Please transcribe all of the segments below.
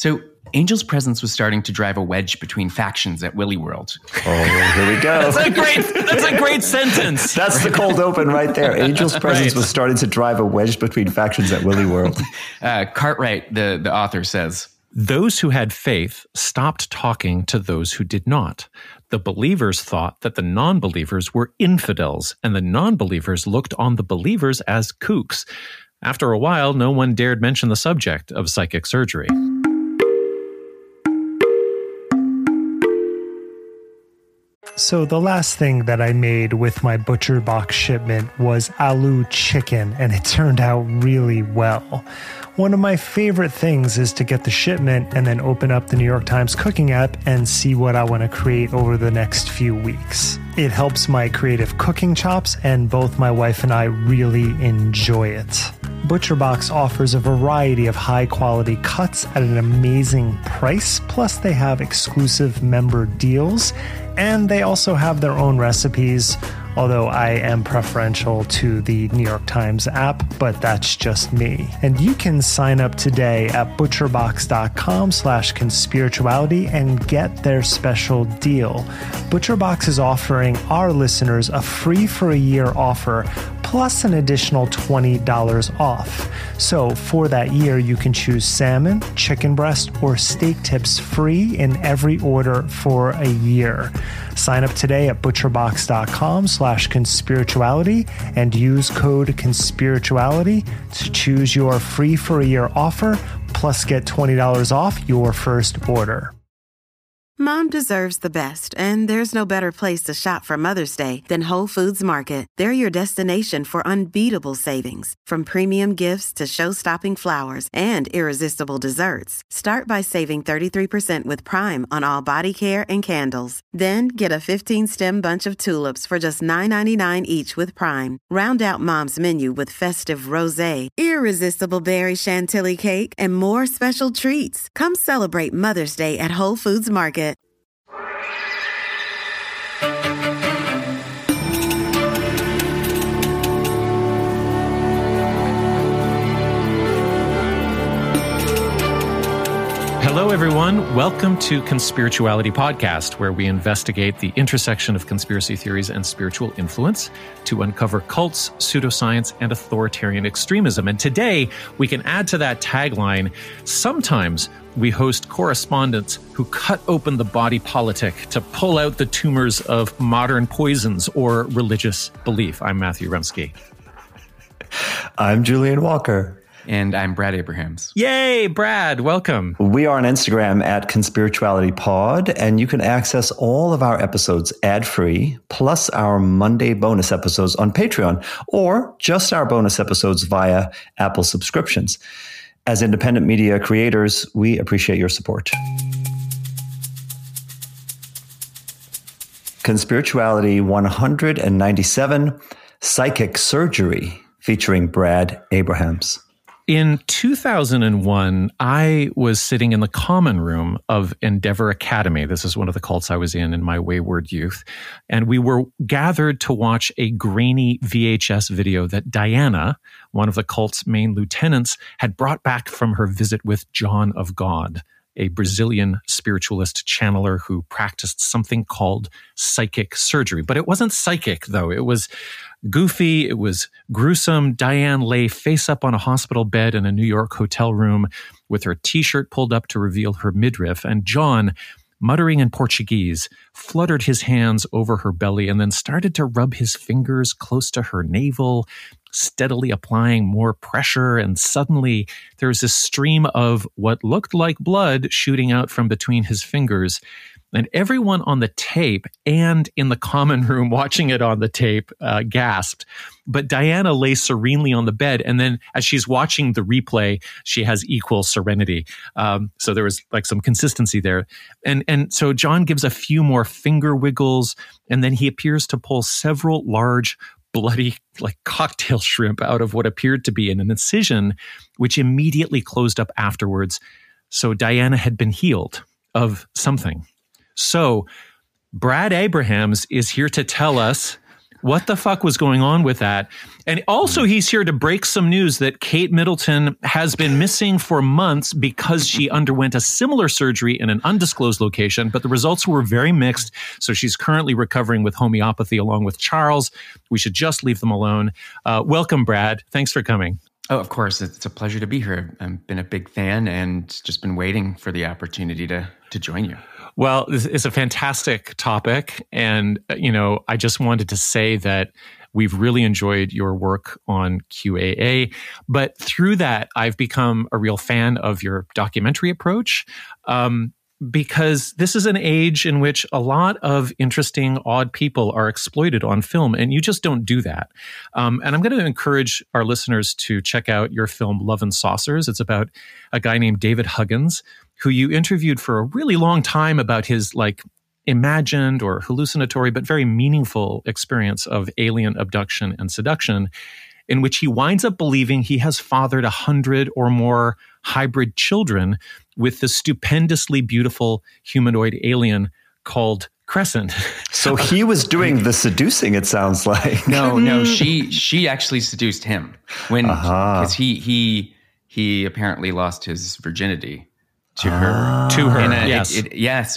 So Angel's presence was starting to drive a wedge between factions at Willy World. Oh, here we go. That's a great sentence. That's the cold open right there. Angel's presence was starting to drive a wedge between factions at Willy World. Cartwright, the author, says, those who had faith stopped talking to those who did not. The believers thought that the non-believers were infidels, and the non-believers looked on the believers as kooks. After a while, no one dared mention the subject of psychic surgery. So the last thing that I made with my Butcher Box shipment was aloo chicken, and it turned out really well. One of my favorite things is to get the shipment and then open up the New York Times cooking app and see what I want to create over the next few weeks. It helps my creative cooking chops, and both my wife and I really enjoy it. ButcherBox offers a variety of high-quality cuts at an amazing price, plus they have exclusive member deals, and they also have their own recipes, although I am preferential to the New York Times app, but that's just me. And you can sign up today at butcherbox.com/conspirituality and get their special deal. ButcherBox is offering our listeners a free for a year offer plus an additional $20 off. So for that year, you can choose salmon, chicken breast, or steak tips free in every order for a year. Sign up today at butcherbox.com/conspirituality and use code conspirituality to choose your free for a year offer, plus get $20 off your first order. Mom deserves the best, and there's no better place to shop for Mother's Day than Whole Foods Market. They're your destination for unbeatable savings, from premium gifts to show-stopping flowers and irresistible desserts. Start by saving 33% with Prime on all body care and candles. Then get a 15-stem bunch of tulips for just $9.99 each with Prime. Round out Mom's menu with festive rosé, irresistible berry chantilly cake, and more special treats. Come celebrate Mother's Day at Whole Foods Market. Hello, everyone. Welcome to Conspirituality Podcast, where we investigate the intersection of conspiracy theories and spiritual influence to uncover cults, pseudoscience, and authoritarian extremism. And today, we can add to that tagline, sometimes we host correspondents who cut open the body politic to pull out the tumors of modern poisons or religious belief. I'm Matthew Rumsky. I'm Julian Walker. And I'm Brad Abrahams. Yay, Brad, welcome. We are on Instagram at ConspiritualityPod, and you can access all of our episodes ad-free, plus our Monday bonus episodes on Patreon, or just our bonus episodes via Apple subscriptions. As independent media creators, we appreciate your support. Conspirituality 197, Psychic Surgery, featuring Brad Abrahams. In 2001, I was sitting in the common room of Endeavor Academy. This is one of the cults I was in my wayward youth. And we were gathered to watch a grainy VHS video that Diana, one of the cult's main lieutenants, had brought back from her visit with John of God, a Brazilian spiritualist channeler who practiced something called psychic surgery. But it wasn't psychic, though. It was goofy. It was gruesome. Diane lay face up on a hospital bed in a New York hotel room with her t-shirt pulled up to reveal her midriff. And John, muttering in Portuguese, fluttered his hands over her belly and then started to rub his fingers close to her navel, steadily applying more pressure. And suddenly there was this stream of what looked like blood shooting out from between his fingers. And everyone on the tape and in the common room watching it on the tape gasped. But Diana lay serenely on the bed. And then as she's watching the replay, she has equal serenity. So there was like some consistency there. And so John gives a few more finger wiggles, and then he appears to pull several large bloody like cocktail shrimp out of what appeared to be an incision, which immediately closed up afterwards. So Diana had been healed of something. So Brad Abrahams is here to tell us what the fuck was going on with that. And also he's here to break some news that Kate Middleton has been missing for months because she underwent a similar surgery in an undisclosed location, but the results were very mixed. So she's currently recovering with homeopathy along with Charles. We should just leave them alone. Welcome, Brad. Thanks for coming. Oh, of course. It's a pleasure to be here. I've been a big fan and just been waiting for the opportunity to join you. Well, this is a fantastic topic. And, I just wanted to say that we've really enjoyed your work on QAA. But through that, I've become a real fan of your documentary approach. Because this is an age in which a lot of interesting, odd people are exploited on film, and you just don't do that. And I'm going to encourage our listeners to check out your film, Love and Saucers. It's about a guy named David Huggins, who you interviewed for a really long time about his imagined or hallucinatory, but very meaningful experience of alien abduction and seduction, in which he winds up believing he has fathered 100 or more hybrid children with the stupendously beautiful humanoid alien called Crescent. So he was doing the seducing, it sounds like. No, she actually seduced him because he apparently lost his virginity to her. To her, yes.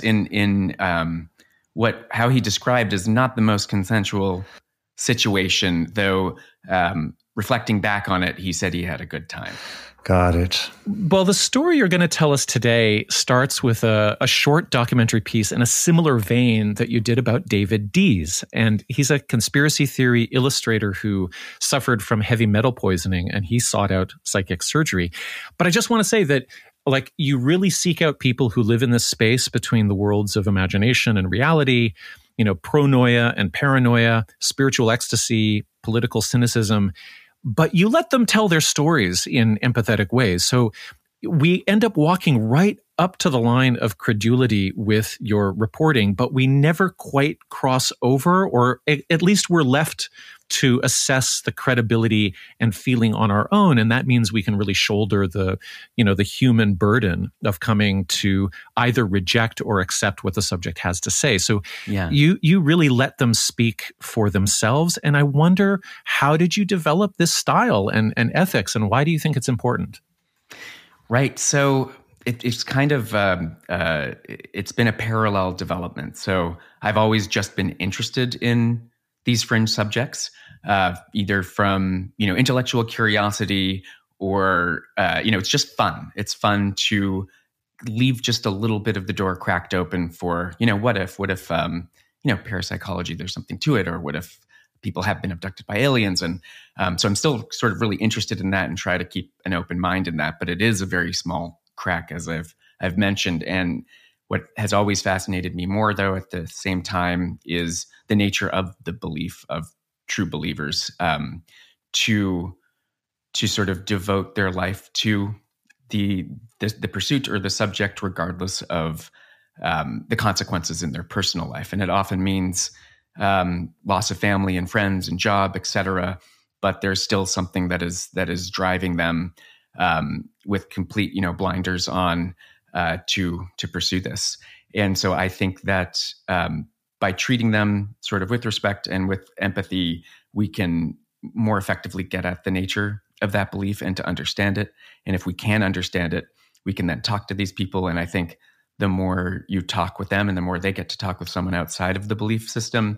How he described is not the most consensual situation, though. Reflecting back on it, he said he had a good time. Got it. Well, the story you're going to tell us today starts with a short documentary piece in a similar vein that you did about David Dees. And he's a conspiracy theory illustrator who suffered from heavy metal poisoning, and he sought out psychic surgery. But I just want to say that you really seek out people who live in this space between the worlds of imagination and reality, pronoia and paranoia, spiritual ecstasy, political cynicism, but you let them tell their stories in empathetic ways. So we end up walking right up to the line of credulity with your reporting, but we never quite cross over, or at least we're left to assess the credibility and feeling on our own. And that means we can really shoulder the human burden of coming to either reject or accept what the subject has to say. So you really let them speak for themselves. And I wonder, how did you develop this style and ethics, and why do you think it's important? Right. So it's kind of, it's been a parallel development. So I've always just been interested in these fringe subjects, either from, intellectual curiosity or, it's just fun. It's fun to leave just a little bit of the door cracked open for, what if, parapsychology, there's something to it, or what if people have been abducted by aliens? And so I'm still sort of really interested in that and try to keep an open mind in that. But it is a very small crack, as I've mentioned. And what has always fascinated me more, though, at the same time, is the nature of the belief of true believers to sort of devote their life to the pursuit or the subject, regardless of the consequences in their personal life. And it often means loss of family and friends and job, etc. But there's still something that is driving them with complete, blinders on to pursue this. And so I think that by treating them sort of with respect and with empathy, we can more effectively get at the nature of that belief and to understand it. And if we can understand it, we can then talk to these people. And I think the more you talk with them and the more they get to talk with someone outside of the belief system,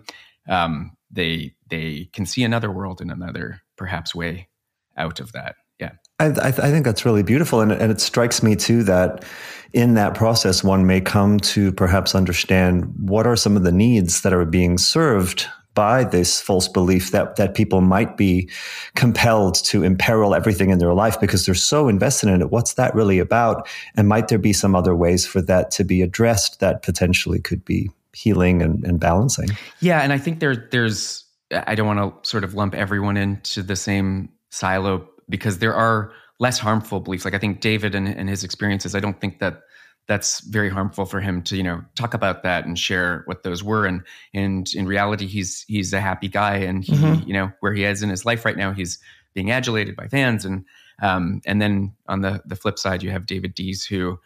they can see another world and another perhaps way out of that. Yeah. I think that's really beautiful. And it strikes me too that in that process, one may come to perhaps understand what are some of the needs that are being served by this false belief that people might be compelled to imperil everything in their life because they're so invested in it. What's that really about? And might there be some other ways for that to be addressed that potentially could be healing and balancing? Yeah. And I think there's, I don't want to sort of lump everyone into the same silo, because there are less harmful beliefs. Like I think David and his experiences, I don't think that's very harmful for him to, talk about that and share what those were. And in reality, he's a happy guy, and he, where he is in his life right now, he's being adulated by fans. And then on the flip side, you have David Dees, who,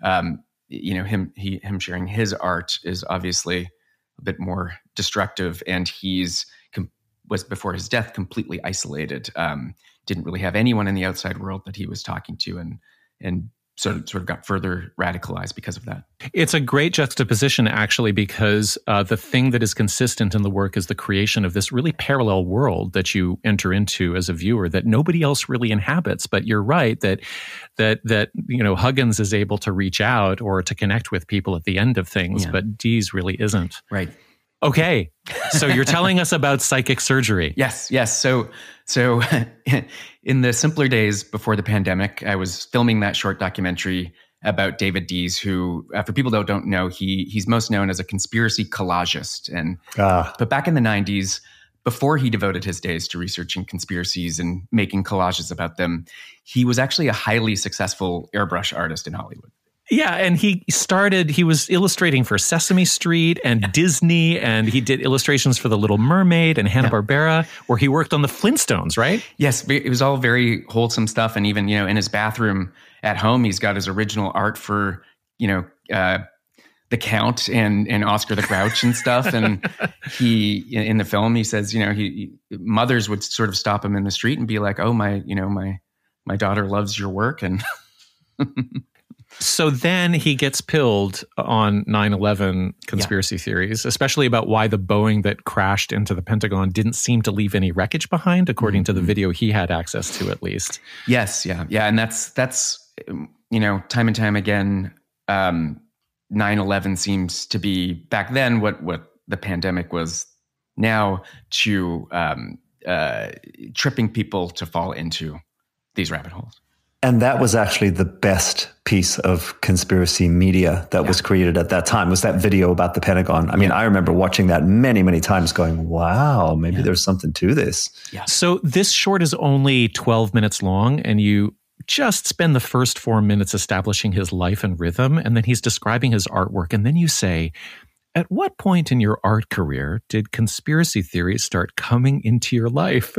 him sharing his art is obviously a bit more destructive, and he's was before his death completely isolated. Didn't really have anyone in the outside world that he was talking to, and sort of got further radicalized because of that. It's a great juxtaposition, actually, because the thing that is consistent in the work is the creation of this really parallel world that you enter into as a viewer that nobody else really inhabits. But you're right that Huggins is able to reach out or to connect with people at the end of things, but Dees really isn't. Right. Okay, so you're telling us about psychic surgery. Yes. So in the simpler days before the pandemic, I was filming that short documentary about David Dees, who, for people that don't know, he's most known as a conspiracy collagist. But back in the 90s, before he devoted his days to researching conspiracies and making collages about them, he was actually a highly successful airbrush artist in Hollywood. Yeah, and he was illustrating for Sesame Street and Disney, and he did illustrations for The Little Mermaid and Hanna-Barbera, where he worked on the Flintstones, right? Yes, it was all very wholesome stuff. And even, in his bathroom at home, he's got his original art for, The Count and Oscar the Grouch and stuff. And he, in the film, he says, mothers would sort of stop him in the street and be like, oh, my daughter loves your work. And so then he gets pilled on 9/11 conspiracy theories, especially about why the Boeing that crashed into the Pentagon didn't seem to leave any wreckage behind, according to the video he had access to, at least. Yes, yeah. And that's time and time again, 9/11 seems to be back then what the pandemic was now, to tripping people to fall into these rabbit holes. And that was actually the best piece of conspiracy media that was created at that time, was that video about the Pentagon. I mean, I remember watching that many, many times going, wow, maybe there's something to this. Yeah. So this short is only 12 minutes long, and you just spend the first 4 minutes establishing his life and rhythm, and then he's describing his artwork. And then you say, at what point in your art career did conspiracy theories start coming into your life?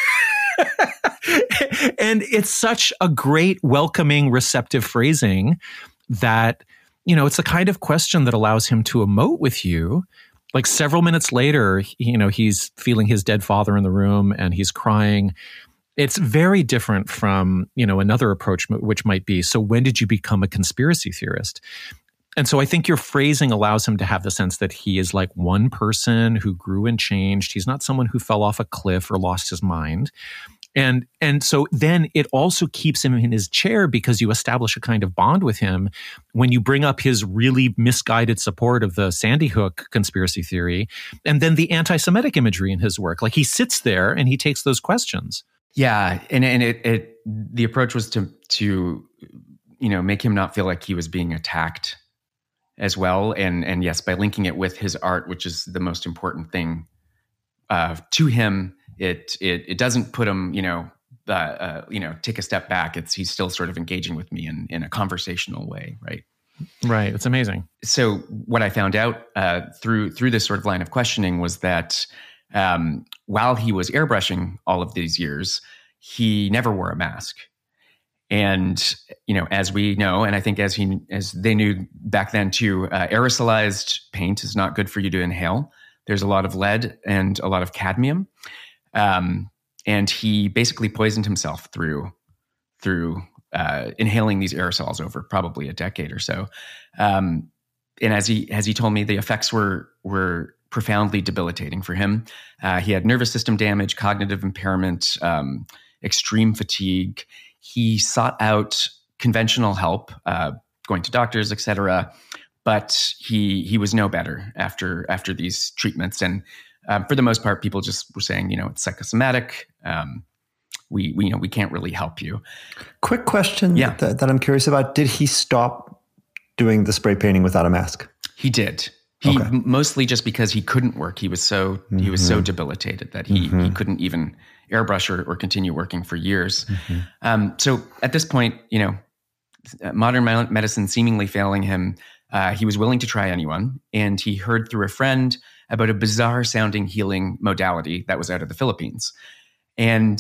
And it's such a great, welcoming, receptive phrasing that, it's the kind of question that allows him to emote with you. Like several minutes later, he's feeling his dead father in the room and he's crying. It's very different from, another approach, which might be, so when did you become a conspiracy theorist? And so I think your phrasing allows him to have the sense that he is like one person who grew and changed. He's not someone who fell off a cliff or lost his mind. And so then it also keeps him in his chair because you establish a kind of bond with him when you bring up his really misguided support of the Sandy Hook conspiracy theory and then the anti-Semitic imagery in his work. Like he sits there and he takes those questions. Yeah. And it the approach was to make him not feel like he was being attacked as well. And yes, by linking it with his art, which is the most important thing to him, it doesn't put him, take a step back. He's still sort of engaging with me in a conversational way, right? Right. It's amazing. So what I found out through this sort of line of questioning was that while he was airbrushing all of these years, he never wore a mask. And, as we know, and I think as they knew back then too, aerosolized paint is not good for you to inhale. There's a lot of lead and a lot of cadmium. And he basically poisoned himself through inhaling these aerosols over probably a decade or so. And as he told me, the effects were profoundly debilitating for him. He had nervous system damage, cognitive impairment, extreme fatigue. He sought out conventional help, going to doctors, et cetera, but he was no better after these treatments. And for the most part, people just were saying, it's psychosomatic. We can't really help you. Quick question that I'm curious about. Did he stop doing the spray painting without a mask? He did. Mostly just because he couldn't work. He was so debilitated that he couldn't even airbrush or continue working for years. So at this point, modern medicine seemingly failing him, he was willing to try anyone. And he heard through a friend about a bizarre sounding healing modality that was out of the Philippines. And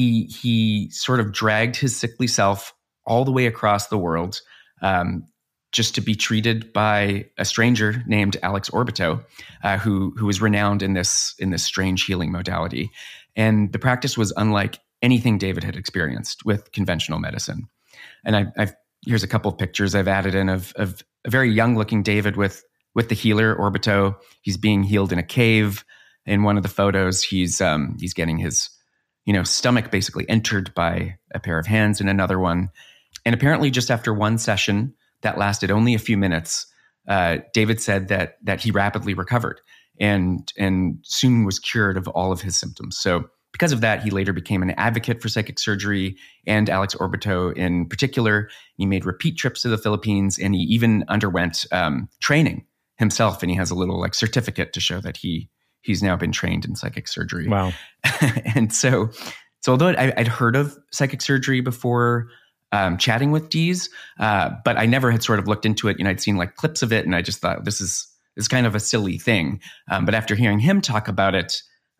he sort of dragged his sickly self all the way across the world just to be treated by a stranger named Alex Orbito, who was renowned in this strange healing modality. And the practice was unlike anything David had experienced with conventional medicine. And here's a couple of pictures I've added in of a very young-looking David with the healer Orbito. He's being healed in a cave. In one of the photos, he's getting his stomach basically entered by a pair of hands in another one. And apparently just after one session that lasted only a few minutes, David said that he rapidly recovered and soon was cured of all of his symptoms. So because of that, he later became an advocate for psychic surgery and Alex Orbito in particular. He made repeat trips to the Philippines, and he even underwent training himself. And he has a little certificate to show that he's now been trained in psychic surgery. Wow. And so although I'd heard of psychic surgery before chatting with Dees, but I never had sort of looked into it. I'd seen clips of it, and I just thought this is kind of a silly thing. But after hearing him talk about it,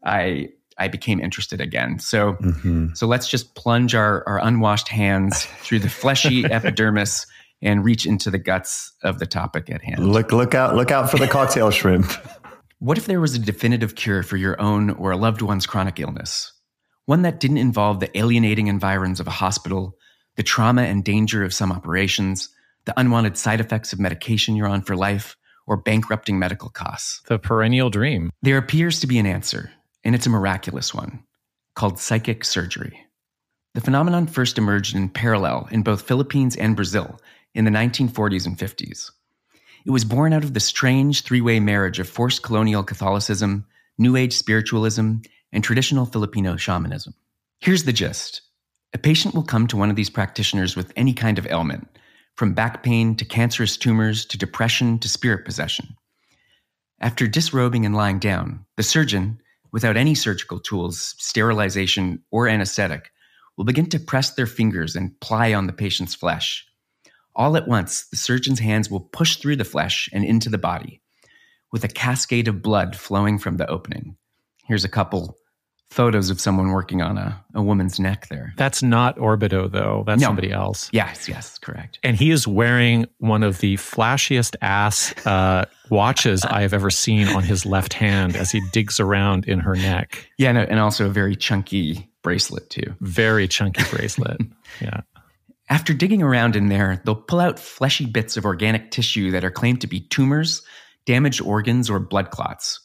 I became interested again. So let's just plunge our unwashed hands through the fleshy epidermis and reach into the guts of the topic at hand. Look out for the cocktail shrimp. What if there was a definitive cure for your own or a loved one's chronic illness? One that didn't involve the alienating environs of a hospital, the trauma and danger of some operations, the unwanted side effects of medication you're on for life, or bankrupting medical costs. The perennial dream. There appears to be an answer, and it's a miraculous one, called psychic surgery. The phenomenon first emerged in parallel in both Philippines and Brazil in the 1940s and 50s. It was born out of the strange three-way marriage of forced colonial Catholicism, New Age spiritualism, and traditional Filipino shamanism. Here's the gist. A patient will come to one of these practitioners with any kind of ailment, from back pain to cancerous tumors to depression to spirit possession. After disrobing and lying down, the surgeon, without any surgical tools, sterilization, or anesthetic, will begin to press their fingers and ply on the patient's flesh. All at once, the surgeon's hands will push through the flesh and into the body, with a cascade of blood flowing from the opening. Here's a couple photos of someone working on a woman's neck there. That's not Orbito, though. That's somebody else. Yes, correct. And he is wearing one of the flashiest ass watches I have ever seen on his left hand as he digs around in her neck. Yeah, and also a very chunky bracelet, too. Very chunky bracelet. Yeah. After digging around in there, they'll pull out fleshy bits of organic tissue that are claimed to be tumors, damaged organs, or blood clots.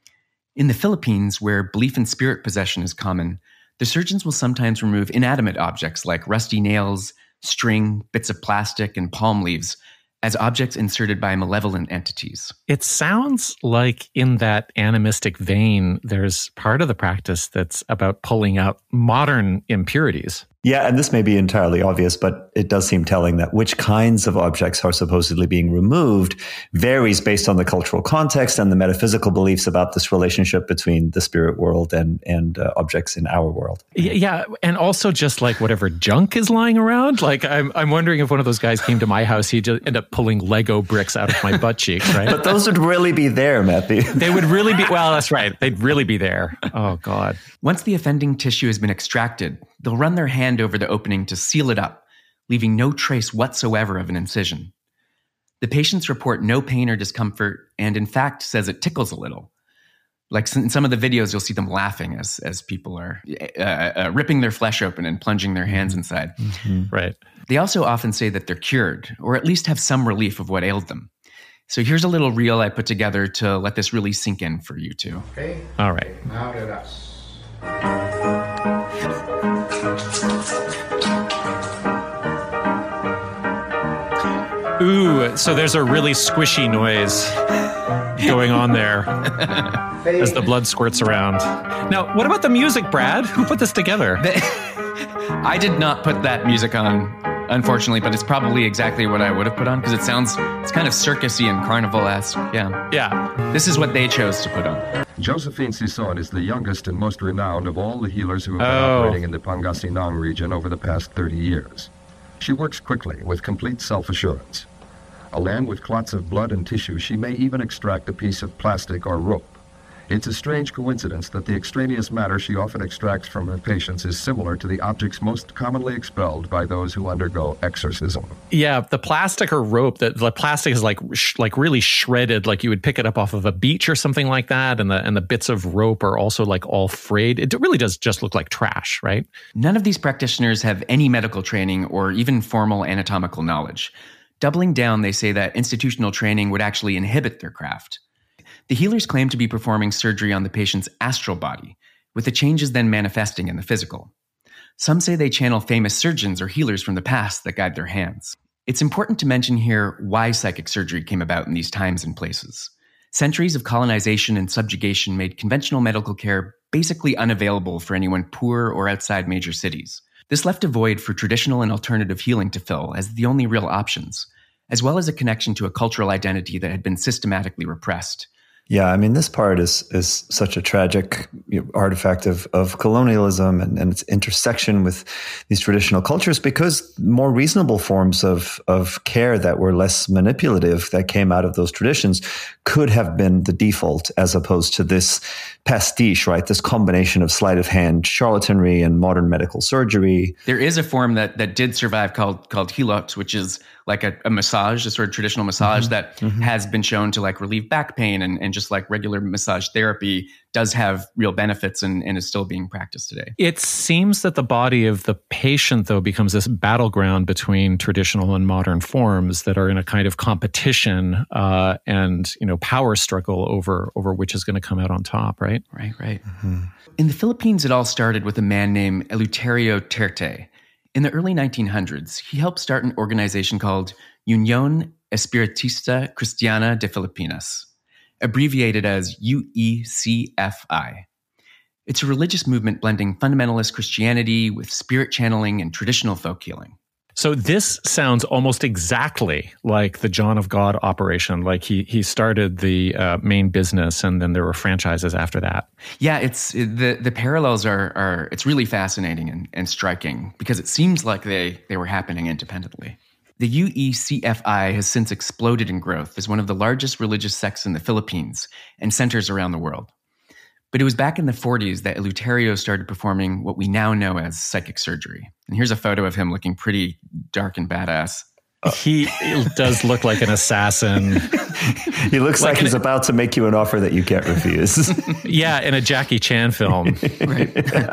In the Philippines, where belief in spirit possession is common, the surgeons will sometimes remove inanimate objects like rusty nails, string, bits of plastic, and palm leaves as objects inserted by malevolent entities. It sounds like in that animistic vein, there's part of the practice that's about pulling out modern impurities. Yeah, and this may be entirely obvious, but it does seem telling that which kinds of objects are supposedly being removed varies based on the cultural context and the metaphysical beliefs about this relationship between the spirit world and objects in our world. Yeah, and also just like whatever junk is lying around. Like I'm wondering if one of those guys came to my house, he'd just end up pulling Lego bricks out of my butt cheeks, right? But those would really be there, Matthew. They would really be, well, that's right. They'd really be there. Oh, God. Once the offending tissue has been extracted, they'll run their hand over the opening to seal it up, leaving no trace whatsoever of an incision. The patients report no pain or discomfort, and in fact says it tickles a little. Like in some of the videos, you'll see them laughing as people are ripping their flesh open and plunging their hands inside. Mm-hmm. Right. They also often say that they're cured, or at least have some relief of what ailed them. So here's a little reel I put together to let this really sink in for you two. Okay. All right. Now relax. Ooh, so there's a really squishy noise going on there as the blood squirts around. Now, what about the music, Brad? Who put this together? I did not put that music on, unfortunately, but it's probably exactly what I would have put on because it's kind of circusy and carnival-esque. Yeah. This is what they chose to put on. Josephine Sison is the youngest and most renowned of all the healers who have been operating in the Pangasinan region over the past 30 years. She works quickly with complete self-assurance. Along with clots of blood and tissue, she may even extract a piece of plastic or rope. It's a strange coincidence that the extraneous matter she often extracts from her patients is similar to the objects most commonly expelled by those who undergo exorcism. Yeah, the plastic or rope, the plastic is like really shredded, like you would pick it up off of a beach or something like that, and the bits of rope are also like all frayed. It really does just look like trash, right? None of these practitioners have any medical training or even formal anatomical knowledge. Doubling down, they say that institutional training would actually inhibit their craft. The healers claim to be performing surgery on the patient's astral body, with the changes then manifesting in the physical. Some say they channel famous surgeons or healers from the past that guide their hands. It's important to mention here why psychic surgery came about in these times and places. Centuries of colonization and subjugation made conventional medical care basically unavailable for anyone poor or outside major cities. This left a void for traditional and alternative healing to fill as the only real options, as well as a connection to a cultural identity that had been systematically repressed. Yeah, I mean, this part is such a tragic artifact of colonialism and its intersection with these traditional cultures, because more reasonable forms of care that were less manipulative that came out of those traditions could have been the default, as opposed to this pastiche, right? This combination of sleight of hand, charlatanry, and modern medical surgery. There is a form that did survive called Helots, which is like a massage, a sort of traditional massage that has been shown to like relieve back pain, and just like regular massage therapy does have real benefits and is still being practiced today. It seems that the body of the patient, though, becomes this battleground between traditional and modern forms that are in a kind of competition and power struggle over which is going to come out on top, right? Right. Mm-hmm. In the Philippines, it all started with a man named Eleuterio Terte. In the early 1900s, he helped start an organization called Unión Espiritista Cristiana de Filipinas, abbreviated as UECFI. It's a religious movement blending fundamentalist Christianity with spirit channeling and traditional folk healing. So this sounds almost exactly like the John of God operation. Like he started the main business, and then there were franchises after that. Yeah, it's the parallels are it's really fascinating and striking, because it seems like they were happening independently. The UECFI has since exploded in growth as one of the largest religious sects in the Philippines and centers around the world. But it was back in the 40s that Eleuterio started performing what we now know as psychic surgery. And here's a photo of him looking pretty dark and badass. He does look like an assassin. He looks like he's about to make you an offer that you can't refuse. Yeah, in a Jackie Chan film. Right.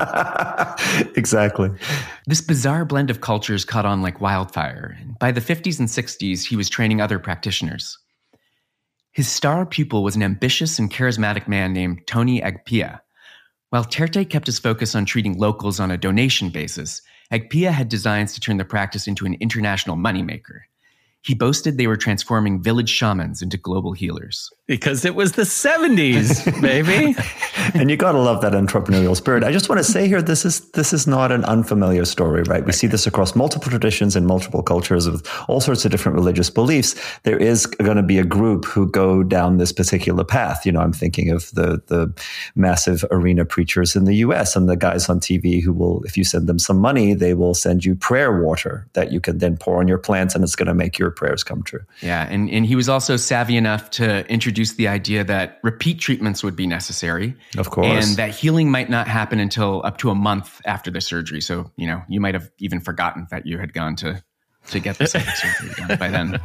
Exactly. This bizarre blend of cultures caught on like wildfire. And by the 50s and 60s, he was training other practitioners. His star pupil was an ambitious and charismatic man named Tony Agpia. While Terte kept his focus on treating locals on a donation basis, Agpia had designs to turn the practice into an international moneymaker. He boasted they were transforming village shamans into global healers. Because it was the 70s, baby. And you got to love that entrepreneurial spirit. I just want to say here, this is not an unfamiliar story, right? We see this across multiple traditions and multiple cultures with all sorts of different religious beliefs. There is going to be a group who go down this particular path. I'm thinking of the massive arena preachers in the US and the guys on TV who will, if you send them some money, they will send you prayer water that you can then pour on your plants, and it's going to make your prayers come true. Yeah, and he was also savvy enough to introduce the idea that repeat treatments would be necessary. Of course. And that healing might not happen until up to a month after the surgery. So, you might have even forgotten that you had gone to get the psychic surgery done by then.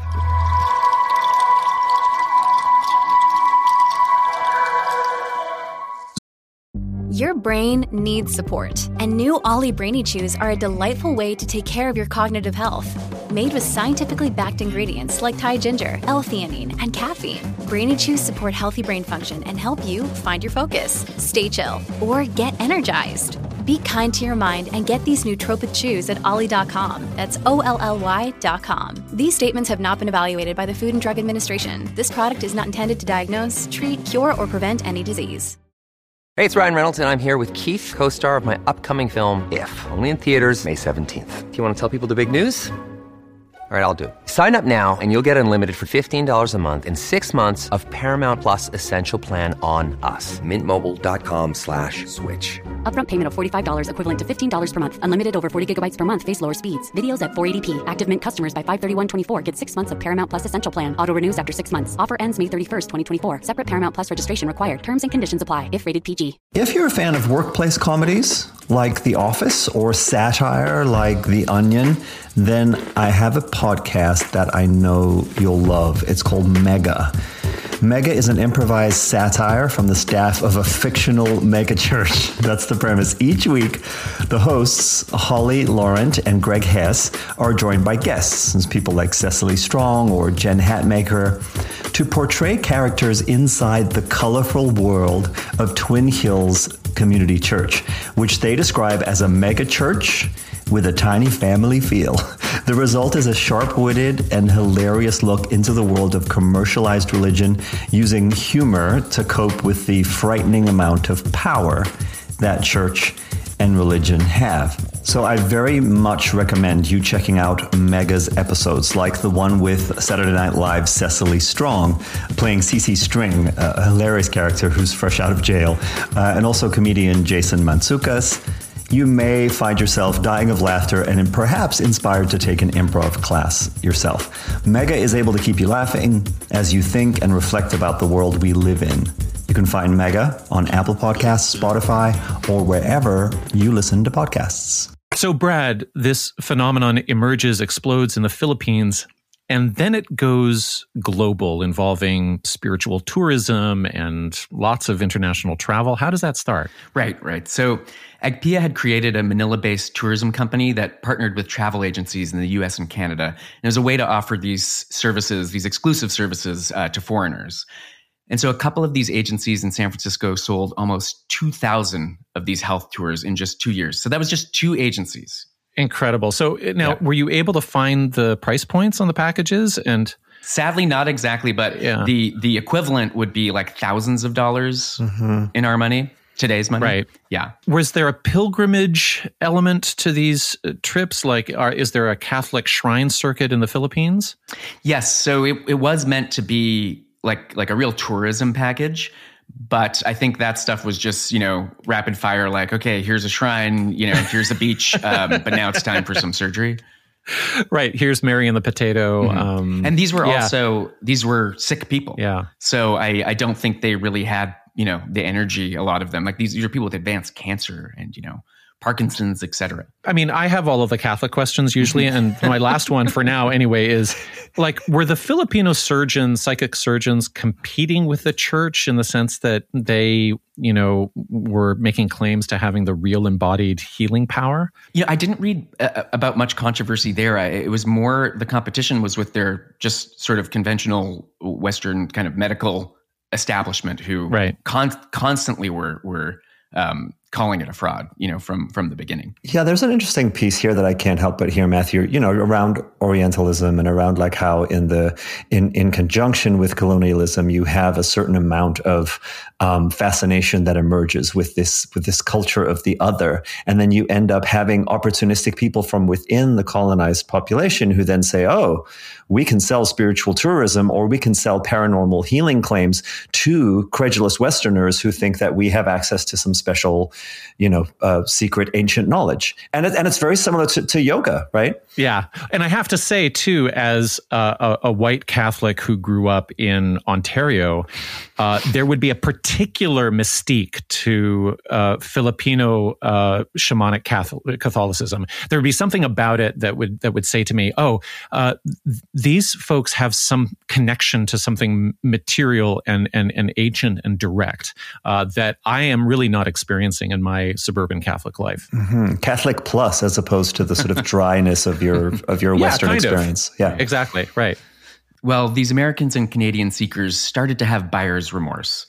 Your brain needs support, and new Ollie Brainy Chews are a delightful way to take care of your cognitive health. Made with scientifically backed ingredients like Thai ginger, L-theanine, and caffeine, Brainy Chews support healthy brain function and help you find your focus, stay chill, or get energized. Be kind to your mind and get these nootropic chews at ollie.com. That's OLLY.com. These statements have not been evaluated by the Food and Drug Administration. This product is not intended to diagnose, treat, cure, or prevent any disease. Hey, it's Ryan Reynolds, and I'm here with Keith, co-star of my upcoming film, If, only in theaters May 17th. Do you want to tell people the big news? All right, I'll do it. Sign up now and you'll get unlimited for $15 a month and 6 months of Paramount Plus Essential Plan on us. MintMobile.com/switch. Upfront payment of $45 equivalent to $15 per month. Unlimited over 40 gigabytes per month. Face lower speeds. Videos at 480p. Active Mint customers by 531.24 get 6 months of Paramount Plus Essential Plan. Auto renews after 6 months. Offer ends May 31st, 2024. Separate Paramount Plus registration required. Terms and conditions apply if rated PG. If you're a fan of workplace comedies like The Office or satire like The Onion, then I have a podcast that I know you'll love. It's called Mega. Mega is an improvised satire from the staff of a fictional mega church. That's the premise. Each week, the hosts, Holly Laurent and Greg Hess, are joined by guests, people like Cecily Strong or Jen Hatmaker, to portray characters inside the colorful world of Twin Hills Community Church, which they describe as a mega church with a tiny family feel. The result is a sharp-witted and hilarious look into the world of commercialized religion, using humor to cope with the frightening amount of power that church and religion have. So I very much recommend you checking out Mega's episodes, like the one with Saturday Night Live's Cecily Strong, playing CeCe String, a hilarious character who's fresh out of jail, and also comedian Jason Mantzoukas. You may find yourself dying of laughter and perhaps inspired to take an improv class yourself. Mega is able to keep you laughing as you think and reflect about the world we live in. You can find Mega on Apple Podcasts, Spotify, or wherever you listen to podcasts. So, Brad, this phenomenon emerges, explodes in the Philippines, and then it goes global, involving spiritual tourism and lots of international travel. How does that start? Right. So Agpia had created a Manila-based tourism company that partnered with travel agencies in the US and Canada. And as a way to offer these services, these exclusive services to foreigners. And so a couple of these agencies in San Francisco sold almost 2,000 of these health tours in just 2 years. So that was just 2 agencies. Incredible. So now, were you able to find the price points on the packages? And sadly, not exactly, but the equivalent would be like thousands of dollars in our money, today's money. Right. Yeah. Was there a pilgrimage element to these trips? Like, is there a Catholic shrine circuit in the Philippines? Yes. So it was meant to be like a real tourism package. But I think that stuff was just, rapid fire, like, okay, here's a shrine, here's a beach, but now it's time for some surgery. Right. Here's Mary and the Potato. And these were these were sick people. Yeah. So I don't think they really had, the energy, a lot of them. Like these are people with advanced cancer and, Parkinson's, etc. I mean, I have all of the Catholic questions usually. And my last one for now anyway is, like, were the Filipino psychic surgeons competing with the church in the sense that they, were making claims to having the real embodied healing power? I didn't read about much controversy there. It was more, the competition was with their just sort of conventional Western kind of medical establishment who constantly were calling it a fraud, from the beginning. Yeah, there's an interesting piece here that I can't help but hear, Matthew, around Orientalism and around like how in conjunction with colonialism, you have a certain amount of fascination that emerges with this culture of the other. And then you end up having opportunistic people from within the colonized population who then say, oh, we can sell spiritual tourism or we can sell paranormal healing claims to credulous Westerners who think that we have access to some special, secret ancient knowledge. And it's very similar to yoga, right? Yeah. And I have to say, too, as a white Catholic who grew up in Ontario, there would be a particular mystique to Filipino shamanic Catholicism. There would be something about it that would say to me, these folks have some connection to something material and ancient and direct that I am really not experiencing in my suburban Catholic life. Mm-hmm. Catholic plus, as opposed to the sort of dryness of your Western experience. Yeah, exactly. Right. Well, these Americans and Canadian seekers started to have buyer's remorse.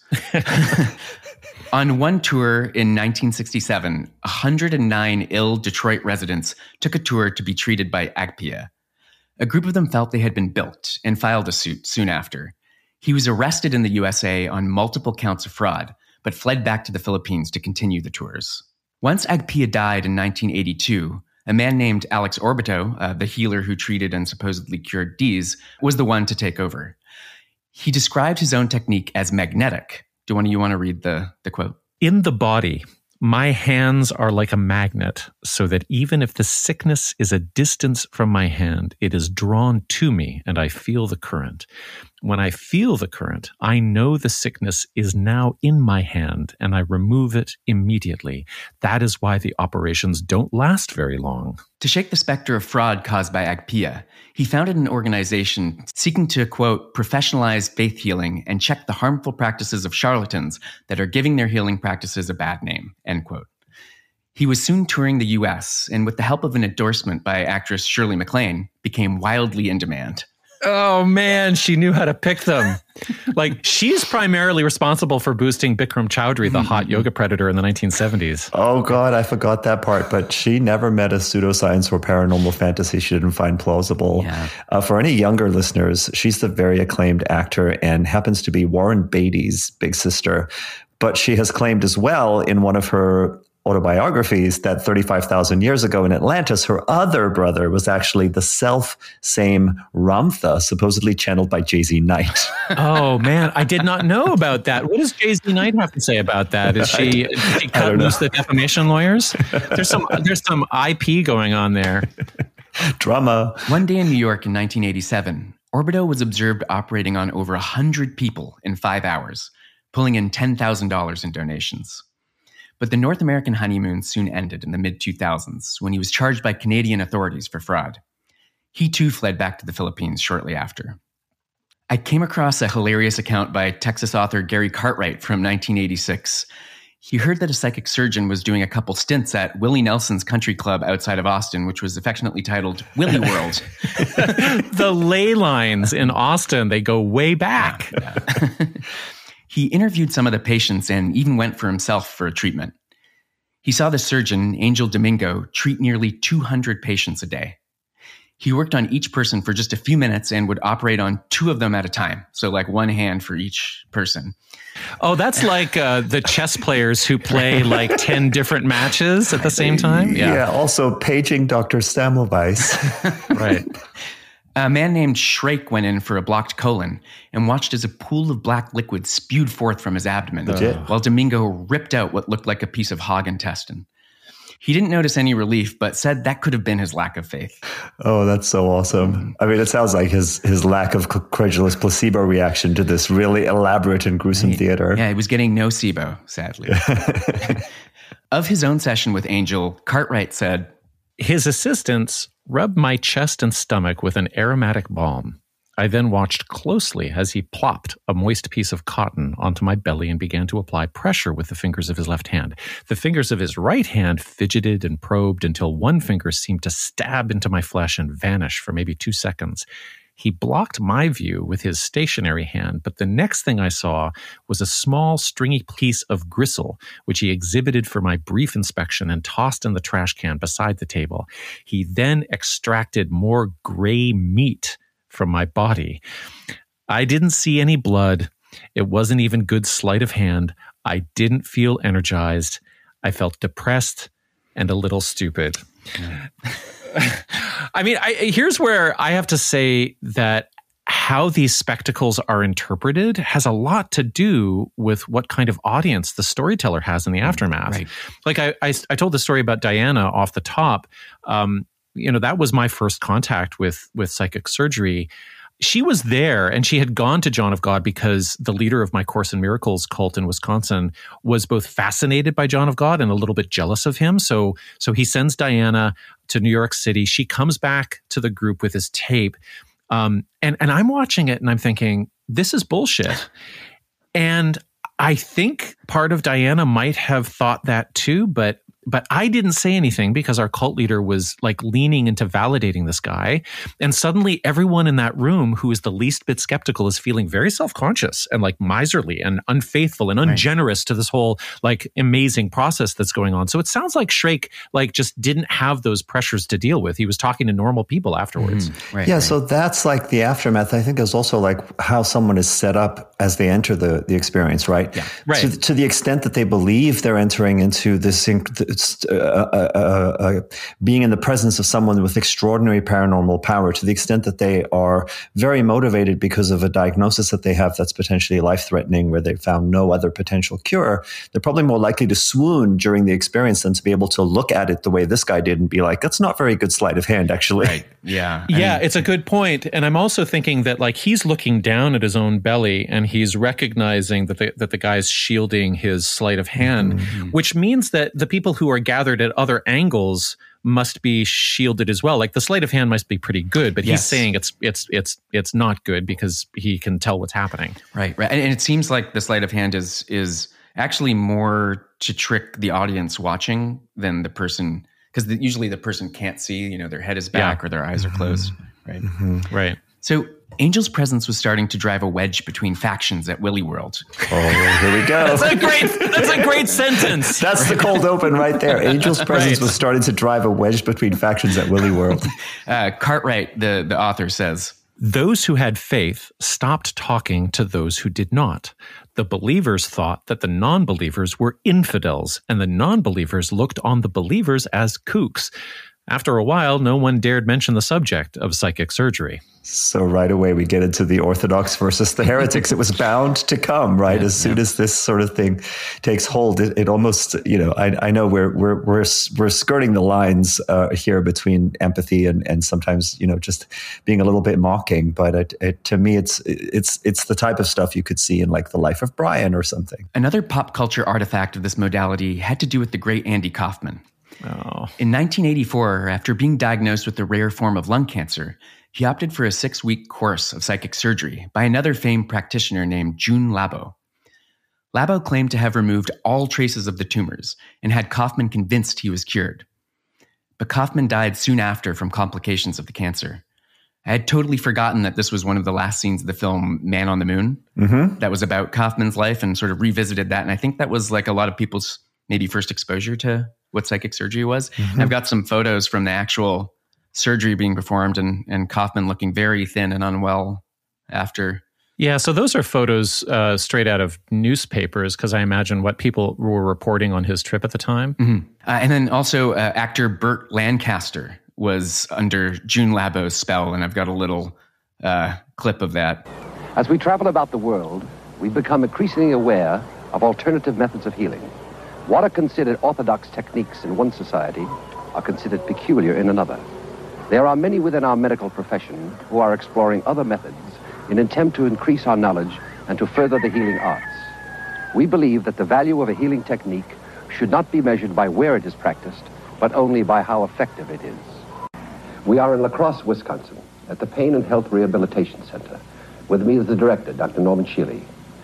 On one tour in 1967, 109 ill Detroit residents took a tour to be treated by Agpia. A group of them felt they had been bilked and filed a suit soon after. He was arrested in the USA on multiple counts of fraud, but fled back to the Philippines to continue the tours. Once Agpia died in 1982, A man named Alex Orbito, the healer who treated and supposedly cured Dees, was the one to take over. He described his own technique as magnetic. Do you want to read the quote? In the body, my hands are like a magnet, so that even if the sickness is a distance from my hand, it is drawn to me and I feel the current. When I feel the current, I know the sickness is now in my hand and I remove it immediately. That is why the operations don't last very long. To shake the specter of fraud caused by Agpia, he founded an organization seeking to, quote, professionalize faith healing and check the harmful practices of charlatans that are giving their healing practices a bad name, end quote. He was soon touring the US and with the help of an endorsement by actress Shirley MacLaine, became wildly in demand. Oh man, she knew how to pick them. Like, she's primarily responsible for boosting Bikram Choudhury, the hot yoga predator in the 1970s. Oh God, I forgot that part. But she never met a pseudoscience or paranormal fantasy she didn't find plausible. Yeah. For any younger listeners, she's the very acclaimed actor and happens to be Warren Beatty's big sister. But she has claimed as well in one of her autobiographies that 35,000 years ago in Atlantis, her other brother was actually the self-same Ramtha, supposedly channeled by Jay-Z Knight. Oh man, I did not know about that. What does Jay-Z Knight have to say about that? Did she cut loose the defamation lawyers? There's some IP going on there. Drama. One day in New York in 1987, Orbito was observed operating on over 100 people in 5 hours, pulling in $10,000 in donations. But the North American honeymoon soon ended in the mid-2000s when he was charged by Canadian authorities for fraud. He too fled back to the Philippines shortly after. I came across a hilarious account by Texas author Gary Cartwright from 1986. He heard that a psychic surgeon was doing a couple stints at Willie Nelson's country club outside of Austin, which was affectionately titled Willie World. The ley lines in Austin, they go way back. Yeah. He interviewed some of the patients and even went for himself for a treatment. He saw the surgeon, Angel Domingo, treat nearly 200 patients a day. He worked on each person for just a few minutes and would operate on 2 of them at a time. So like one hand for each person. Oh, that's like the chess players who play like 10 different matches at the same time? Yeah, also paging Dr. Semmelweis. Right. A man named Shrake went in for a blocked colon and watched as a pool of black liquid spewed forth from his abdomen, while Domingo ripped out what looked like a piece of hog intestine. He didn't notice any relief, but said that could have been his lack of faith. Oh, that's so awesome. I mean, it sounds like his lack of credulous placebo reaction to this really elaborate and gruesome theater. Yeah, he was getting no SIBO, sadly. Of his own session with Angel, Cartwright said, his assistants rubbed my chest and stomach with an aromatic balm. I then watched closely as he plopped a moist piece of cotton onto my belly and began to apply pressure with the fingers of his left hand. The fingers of his right hand fidgeted and probed until one finger seemed to stab into my flesh and vanish for maybe 2 seconds. He blocked my view with his stationary hand, but the next thing I saw was a small, stringy piece of gristle, which he exhibited for my brief inspection and tossed in the trash can beside the table. He then extracted more gray meat from my body. I didn't see any blood. It wasn't even good sleight of hand. I didn't feel energized. I felt depressed and a little stupid. I mean, here's where I have to say that how these spectacles are interpreted has a lot to do with what kind of audience the storyteller has in the aftermath. Right. Like I told the story about Diana off the top. That was my first contact with psychic surgery. She was there and she had gone to John of God because the leader of my Course in Miracles cult in Wisconsin was both fascinated by John of God and a little bit jealous of him. So he sends Diana to New York City. She comes back to the group with his tape. And I'm watching it and I'm thinking, this is bullshit. And I think part of Diana might have thought that too, but I didn't say anything because our cult leader was like leaning into validating this guy. And suddenly everyone in that room who is the least bit skeptical is feeling very self-conscious and like miserly and unfaithful and ungenerous to this whole like amazing process that's going on. So it sounds like Shrake like just didn't have those pressures to deal with. He was talking to normal people afterwards. Mm-hmm. So that's like the aftermath. I think is also like how someone is set up as they enter the experience, right? Yeah. Right. To the extent that they believe they're entering into this being in the presence of someone with extraordinary paranormal power, to the extent that they are very motivated because of a diagnosis that they have that's potentially life-threatening, where they've found no other potential cure, they're probably more likely to swoon during the experience than to be able to look at it the way this guy did and be like, that's not very good sleight of hand, actually. Right. Yeah. Yeah, it's a good point. And I'm also thinking that like he's looking down at his own belly and he's recognizing that the guy's shielding his sleight of hand, which means that the people who are gathered at other angles must be shielded as well. Like the sleight of hand must be pretty good, but he's saying it's not good because he can tell what's happening. Right. And it seems like the sleight of hand is actually more to trick the audience watching than the person, because usually the person can't see, their head is back or their eyes are closed. Right. Right. So Angel's presence was starting to drive a wedge between factions at Willy World. Oh, here we go. That's a great sentence. That's the cold open right there. Angel's presence was starting to drive a wedge between factions at Willy World. Cartwright, the author, says, those who had faith stopped talking to those who did not. The believers thought that the non-believers were infidels, and the non-believers looked on the believers as kooks. After a while, no one dared mention the subject of psychic surgery. So right away we get into the Orthodox versus the heretics. It was bound to come, right? As soon as this sort of thing takes hold, it almost, I know we're skirting the lines here between empathy and sometimes, just being a little bit mocking. But to me, it's the type of stuff you could see in like The Life of Brian or something. Another pop culture artifact of this modality had to do with the great Andy Kaufman. Oh. In 1984, after being diagnosed with a rare form of lung cancer, he opted for a 6-week course of psychic surgery by another famed practitioner named June Labo. Labo claimed to have removed all traces of the tumors and had Kaufman convinced he was cured. But Kaufman died soon after from complications of the cancer. I had totally forgotten that this was one of the last scenes of the film Man on the Moon that was about Kaufman's life, and sort of revisited that. And I think that was like a lot of people's maybe first exposure to what psychic surgery was. I've got some photos from the actual surgery being performed and Kaufman looking very thin and unwell after. Yeah, so those are photos straight out of newspapers, because I imagine what people were reporting on his trip at the time. And then also actor Burt Lancaster was under June Labo's spell, and I've got a little clip of that. As we travel about the world, we become increasingly aware of alternative methods of healing. What are considered orthodox techniques in one society are considered peculiar in another. There are many within our medical profession who are exploring other methods in an attempt to increase our knowledge and to further the healing arts. We believe that the value of a healing technique should not be measured by where it is practiced, but only by how effective it is. We are in La Crosse, Wisconsin, at the Pain and Health Rehabilitation Center. With me is the director, Dr. Norman Shealy.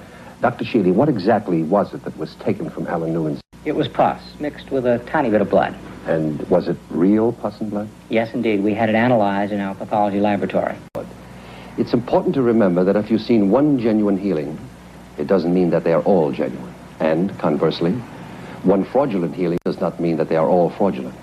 Dr. Shealy, what exactly was it that was taken from Alan Newman's? It was pus, mixed with a tiny bit of blood. And was it real pus and blood? Yes, indeed. We had it analyzed in our pathology laboratory. It's important to remember that if you've seen one genuine healing, it doesn't mean that they are all genuine. And conversely, one fraudulent healing does not mean that they are all fraudulent.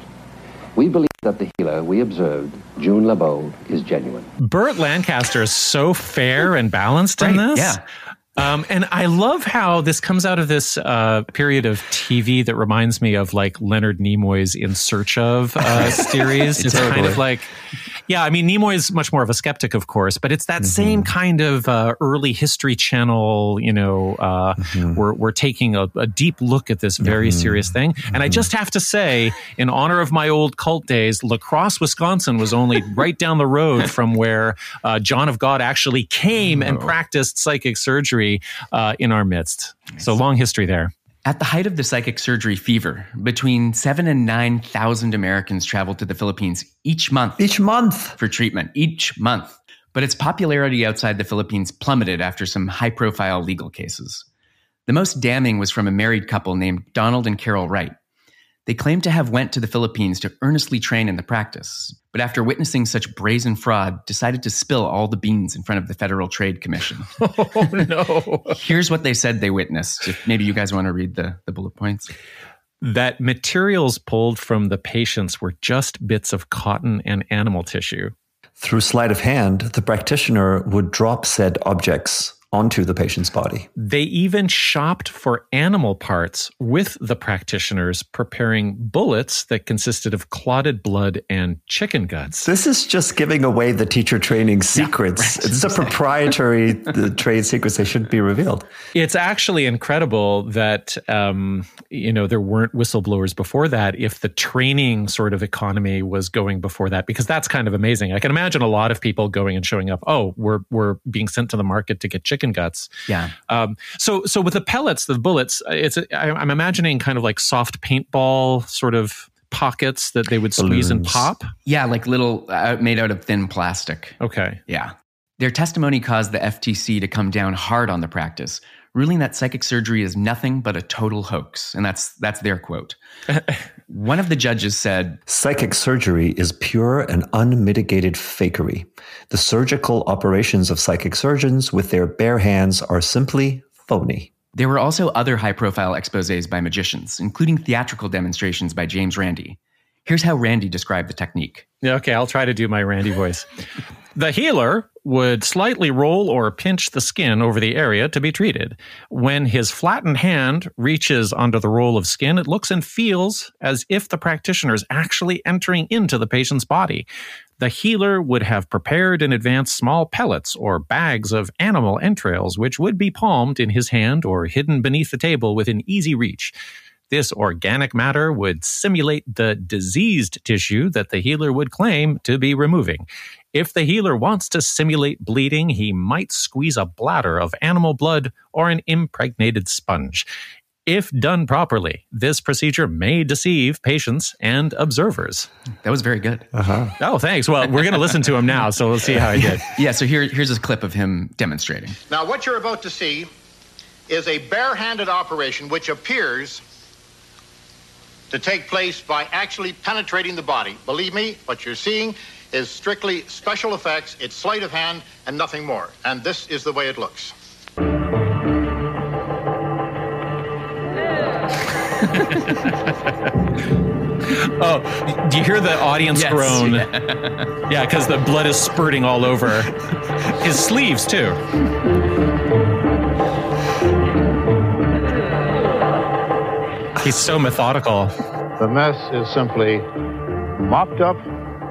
We believe that the healer we observed, June Labo, is genuine. Burt Lancaster is so fair and balanced in this. Yeah. And I love how this comes out of this period of TV that reminds me of like Leonard Nimoy's In Search Of series. It's kind of like, yeah, I mean, Nimoy is much more of a skeptic, of course, but it's that same kind of early History Channel, we're taking a deep look at this very serious thing. And I just have to say, in honor of my old cult days, La Crosse, Wisconsin was only right down the road from where John of God actually came and practiced psychic surgery in our midst. So long history there. At the height of the psychic surgery fever, between 7,000 and 9,000 Americans traveled to the Philippines each month for treatment, each month. But its popularity outside the Philippines plummeted after some high-profile legal cases. The most damning was from a married couple named Donald and Carol Wright. They claimed to have went to the Philippines to earnestly train in the practice, but after witnessing such brazen fraud, decided to spill all the beans in front of the Federal Trade Commission. Oh, no. Here's what they said they witnessed. If maybe you guys want to read the bullet points. That materials pulled from the patients were just bits of cotton and animal tissue. Through sleight of hand, the practitioner would drop said objects onto the patient's body. They even shopped for animal parts with the practitioners, preparing bullets that consisted of clotted blood and chicken guts. This is just giving away the teacher training secrets. Yeah, right. It's a proprietary trade secrets. They shouldn't be revealed. It's actually incredible that, there weren't whistleblowers before that if the training sort of economy was going before that, because that's kind of amazing. I can imagine a lot of people going and showing up, we're being sent to the market to get chicken guts. Yeah. So with the pellets, the bullets, I'm imagining kind of like soft paintball sort of pockets that they would squeeze and pop. Yeah, like little made out of thin plastic. Okay. Yeah. Their testimony caused the FTC to come down hard on the practice, ruling that psychic surgery is nothing but a total hoax. And that's their quote. One of the judges said, "Psychic surgery is pure and unmitigated fakery. The surgical operations of psychic surgeons with their bare hands are simply phony." There were also other high-profile exposés by magicians, including theatrical demonstrations by James Randi. Here's how Randi described the technique. Yeah, okay, I'll try to do my Randi voice. The healer would slightly roll or pinch the skin over the area to be treated. When his flattened hand reaches onto the roll of skin, it looks and feels as if the practitioner is actually entering into the patient's body. The healer would have prepared in advance small pellets or bags of animal entrails, which would be palmed in his hand or hidden beneath the table within easy reach. This organic matter would simulate the diseased tissue that the healer would claim to be removing. If the healer wants to simulate bleeding, he might squeeze a bladder of animal blood or an impregnated sponge. If done properly, this procedure may deceive patients and observers. That was very good. Uh-huh. Oh, thanks. Well, we're going to listen to him now, so let's see how he did. Yeah, so here's a clip of him demonstrating. Now, what you're about to see is a barehanded operation which appears to take place by actually penetrating the body. Believe me, what you're seeing is strictly special effects. It's sleight of hand and nothing more. And this is the way it looks. Oh, do you hear the audience groan? Yeah, because the blood is spurting all over his sleeves, too. He's so methodical. The mess is simply mopped up,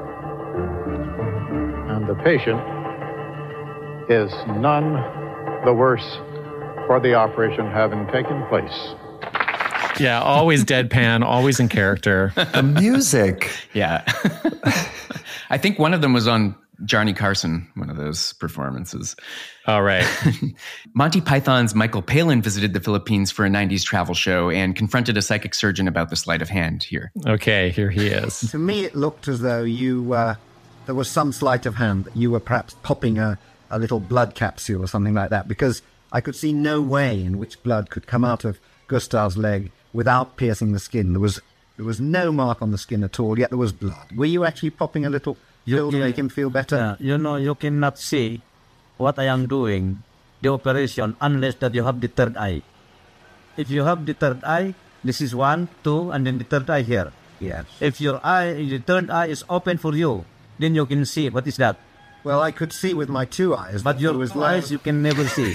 and the patient is none the worse for the operation having taken place. Yeah, always deadpan, always in character. The music. Yeah. I think one of them was on Johnny Carson, one of those performances. All right. Monty Python's Michael Palin visited the Philippines for a 90s travel show and confronted a psychic surgeon about the sleight of hand here. Okay, here he is. To me, it looked as though there was some sleight of hand. You were perhaps popping a little blood capsule or something like that, because I could see no way in which blood could come out of Gustav's leg without piercing the skin. There was no mark on the skin at all, yet there was blood. Were you actually popping a little pill to make him feel better? You cannot see what I am doing, the operation, unless that you have the third eye. If you have the third eye, this is 1, 2, and then the third eye here. Yes. If the third eye is open for you, then you can see. What is that? Well, I could see with my 2 eyes. But your 2 eyes, you can never see.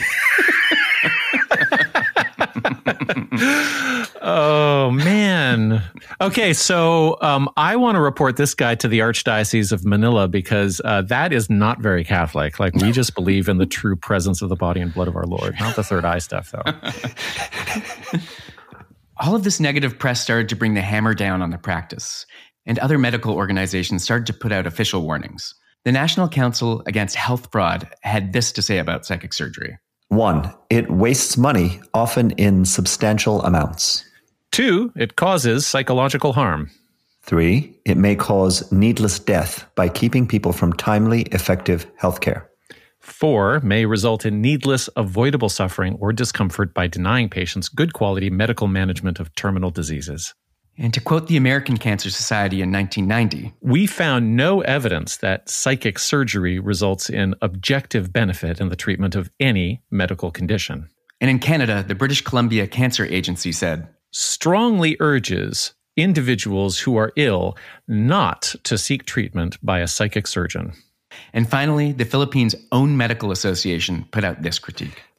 Oh, man. Okay, so I want to report this guy to the Archdiocese of Manila because that is not very Catholic. Like, we just believe in the true presence of the body and blood of our Lord, not the third eye stuff, though. All of this negative press started to bring the hammer down on the practice, and other medical organizations started to put out official warnings. The National Council Against Health Fraud had this to say about psychic surgery. 1, it wastes money, often in substantial amounts. 2, it causes psychological harm. 3, it may cause needless death by keeping people from timely, effective healthcare. 4, may result in needless, avoidable suffering or discomfort by denying patients good quality medical management of terminal diseases. And to quote the American Cancer Society in 1990, we found no evidence that psychic surgery results in objective benefit in the treatment of any medical condition. And in Canada, the British Columbia Cancer Agency said, strongly urges individuals who are ill not to seek treatment by a psychic surgeon. And finally, the Philippines' own medical association put out this critique.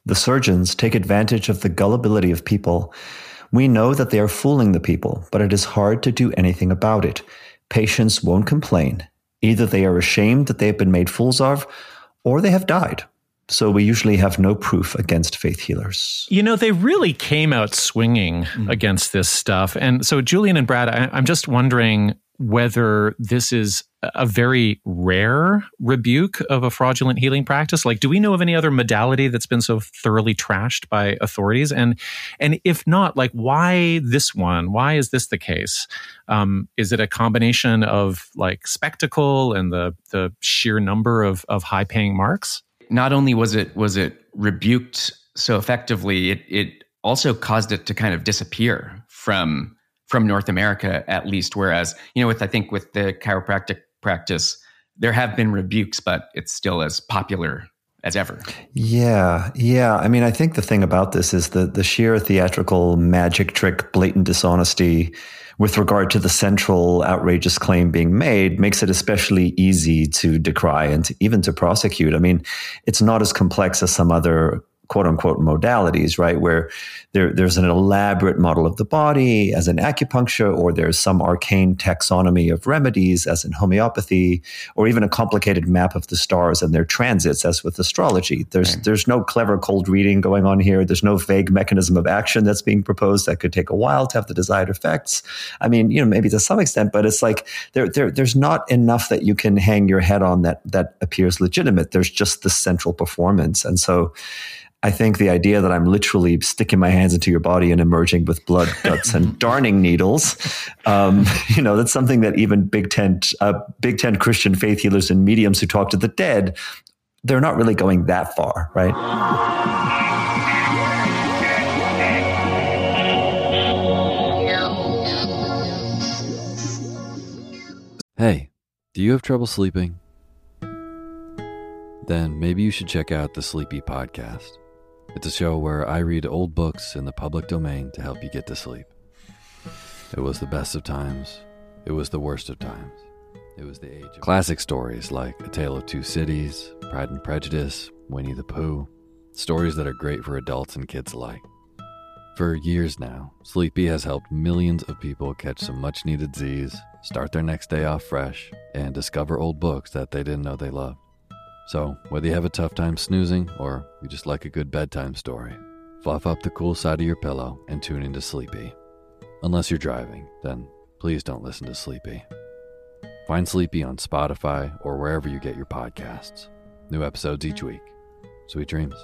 The surgeons take advantage of the gullibility of people. We know that they are fooling the people, but it is hard to do anything about it. Patients won't complain. Either they are ashamed that they have been made fools of, or they have died. So we usually have no proof against faith healers. You know, they really came out swinging against this stuff. And so Julian and Brad, I'm just wondering whether this is a very rare rebuke of a fraudulent healing practice. Like, do we know of any other modality that's been so thoroughly trashed by authorities? And if not, like, why this one? Why is this the case? Is it a combination of like spectacle and the sheer number of high-paying marks? Not only was it rebuked so effectively, it also caused it to kind of disappear from North America, at least. Whereas, with the chiropractic practice, there have been rebukes, but it's still as popular as ever. Yeah. I mean, I think the thing about this is the sheer theatrical magic trick, blatant dishonesty with regard to the central outrageous claim being made makes it especially easy to decry and even to prosecute. I mean, it's not as complex as some other quote unquote modalities, right? Where there's an elaborate model of the body as in acupuncture, or there's some arcane taxonomy of remedies as in homeopathy, or even a complicated map of the stars and their transits as with astrology. There's no clever cold reading going on here. There's no vague mechanism of action that's being proposed that could take a while to have the desired effects. I mean, maybe to some extent, but it's like there's not enough that you can hang your head on that appears legitimate. There's just the central performance. And so I think the idea that I'm literally sticking my hands into your body and emerging with blood, guts, and darning needles, that's something that even Big Tent Christian faith healers and mediums who talk to the dead, they're not really going that far, right? Hey, do you have trouble sleeping? Then maybe you should check out the Sleepy Podcast. It's a show where I read old books in the public domain to help you get to sleep. It was the best of times. It was the worst of times. It was the age of classic stories like A Tale of Two Cities, Pride and Prejudice, Winnie the Pooh. Stories that are great for adults and kids alike. For years now, Sleepy has helped millions of people catch some much-needed Z's, start their next day off fresh, and discover old books that they didn't know they loved. So, whether you have a tough time snoozing or you just like a good bedtime story, fluff up the cool side of your pillow and tune into Sleepy. Unless you're driving, then please don't listen to Sleepy. Find Sleepy on Spotify or wherever you get your podcasts. New episodes each week. Sweet dreams.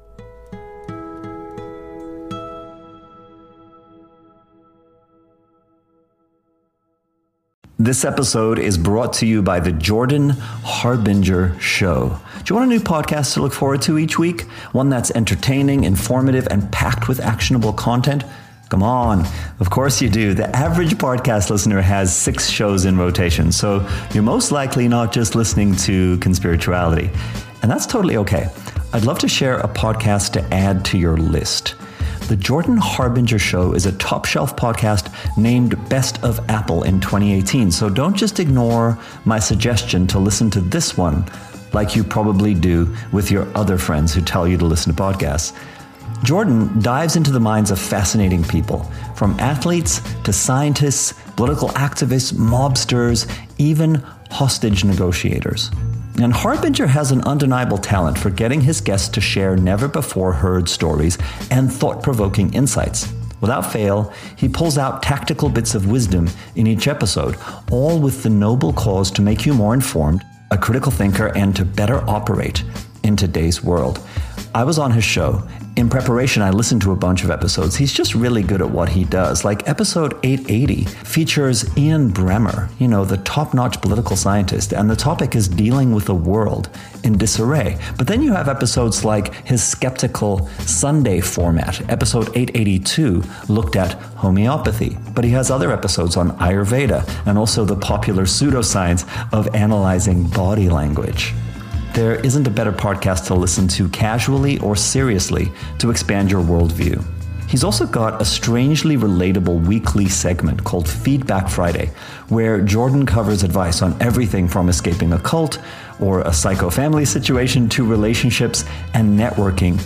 This episode is brought to you by the Jordan Harbinger Show. Do you want a new podcast to look forward to each week? One that's entertaining, informative, and packed with actionable content? Come on. Of course you do. The average podcast listener has 6 shows in rotation, so you're most likely not just listening to Conspirituality. And that's totally okay. I'd love to share a podcast to add to your list. The Jordan Harbinger Show is a top-shelf podcast named Best of Apple in 2018, so don't just ignore my suggestion to listen to this one like you probably do with your other friends who tell you to listen to podcasts. Jordan dives into the minds of fascinating people, from athletes to scientists, political activists, mobsters, even hostage negotiators. And Harbinger has an undeniable talent for getting his guests to share never-before-heard stories and thought-provoking insights. Without fail, he pulls out tactical bits of wisdom in each episode, all with the noble cause to make you more informed, a critical thinker, and to better operate in today's world. I was on his show. In preparation, I listened to a bunch of episodes. He's just really good at what he does. Like episode 880 features Ian Bremmer, the top-notch political scientist, and the topic is dealing with a world in disarray. But then you have episodes like his skeptical Sunday format. Episode 882 looked at homeopathy, but he has other episodes on Ayurveda and also the popular pseudoscience of analyzing body language. There isn't a better podcast to listen to casually or seriously to expand your worldview. He's also got a strangely relatable weekly segment called Feedback Friday, where Jordan covers advice on everything from escaping a cult or a psycho family situation to relationships and networking.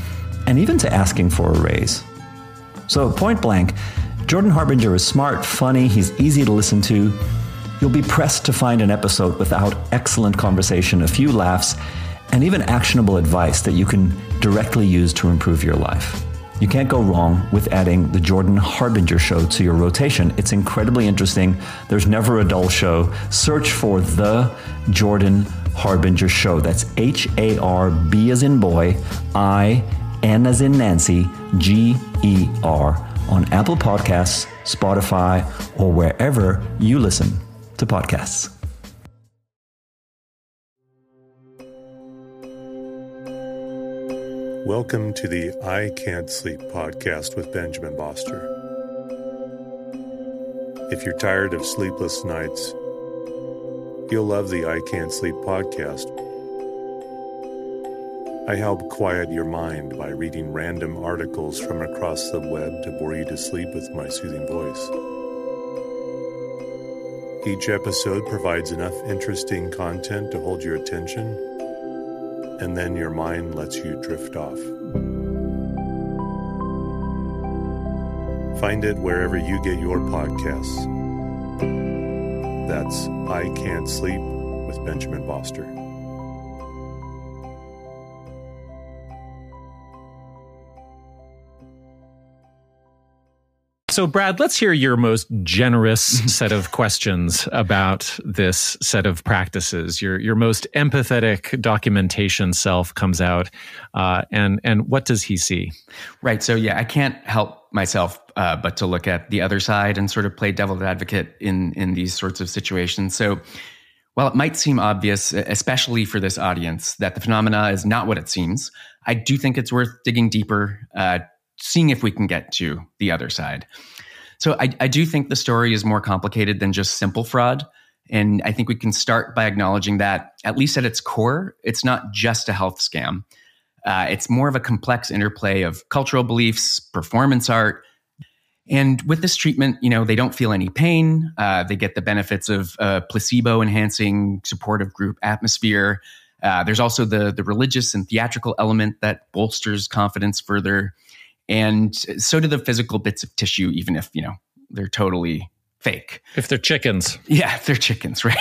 and even to asking for a raise. So, point blank, Jordan Harbinger is smart, funny, he's easy to listen to. You'll be pressed to find an episode without excellent conversation, a few laughs, and even actionable advice that you can directly use to improve your life. You can't go wrong with adding the Jordan Harbinger Show to your rotation. It's incredibly interesting. There's never a dull show. Search for The Jordan Harbinger Show. That's H-A-R-B as in boy, I-N as in Nancy, G-E-R on Apple Podcasts, Spotify, or wherever you listen to podcasts. Welcome to the I Can't Sleep podcast with Benjamin Boster. If you're tired of sleepless nights, you'll love the I Can't Sleep podcast. I help quiet your mind by reading random articles from across the web to bore you to sleep with my soothing voice. Each episode provides enough interesting content to hold your attention, and then your mind lets you drift off. Find it wherever you get your podcasts. That's I Can't Sleep with Benjamin Boster. So, Brad, let's hear your most generous set of questions about this set of practices. Your most empathetic documentation self comes out, and what does he see? Right. So, yeah, I can't help myself but to look at the other side and sort of play devil's advocate in these sorts of situations. So, while it might seem obvious, especially for this audience, that the phenomena is not what it seems, I do think it's worth digging deeper, seeing if we can get to the other side. So I do think the story is more complicated than just simple fraud. And I think we can start by acknowledging that, at least at its core, it's not just a health scam. It's more of a complex interplay of cultural beliefs, performance art. And with this treatment, they don't feel any pain. They get the benefits of a placebo-enhancing supportive group atmosphere. There's also the religious and theatrical element that bolsters confidence further. And so do the physical bits of tissue, even if, they're totally fake. If they're chickens. Yeah, if they're chickens, right?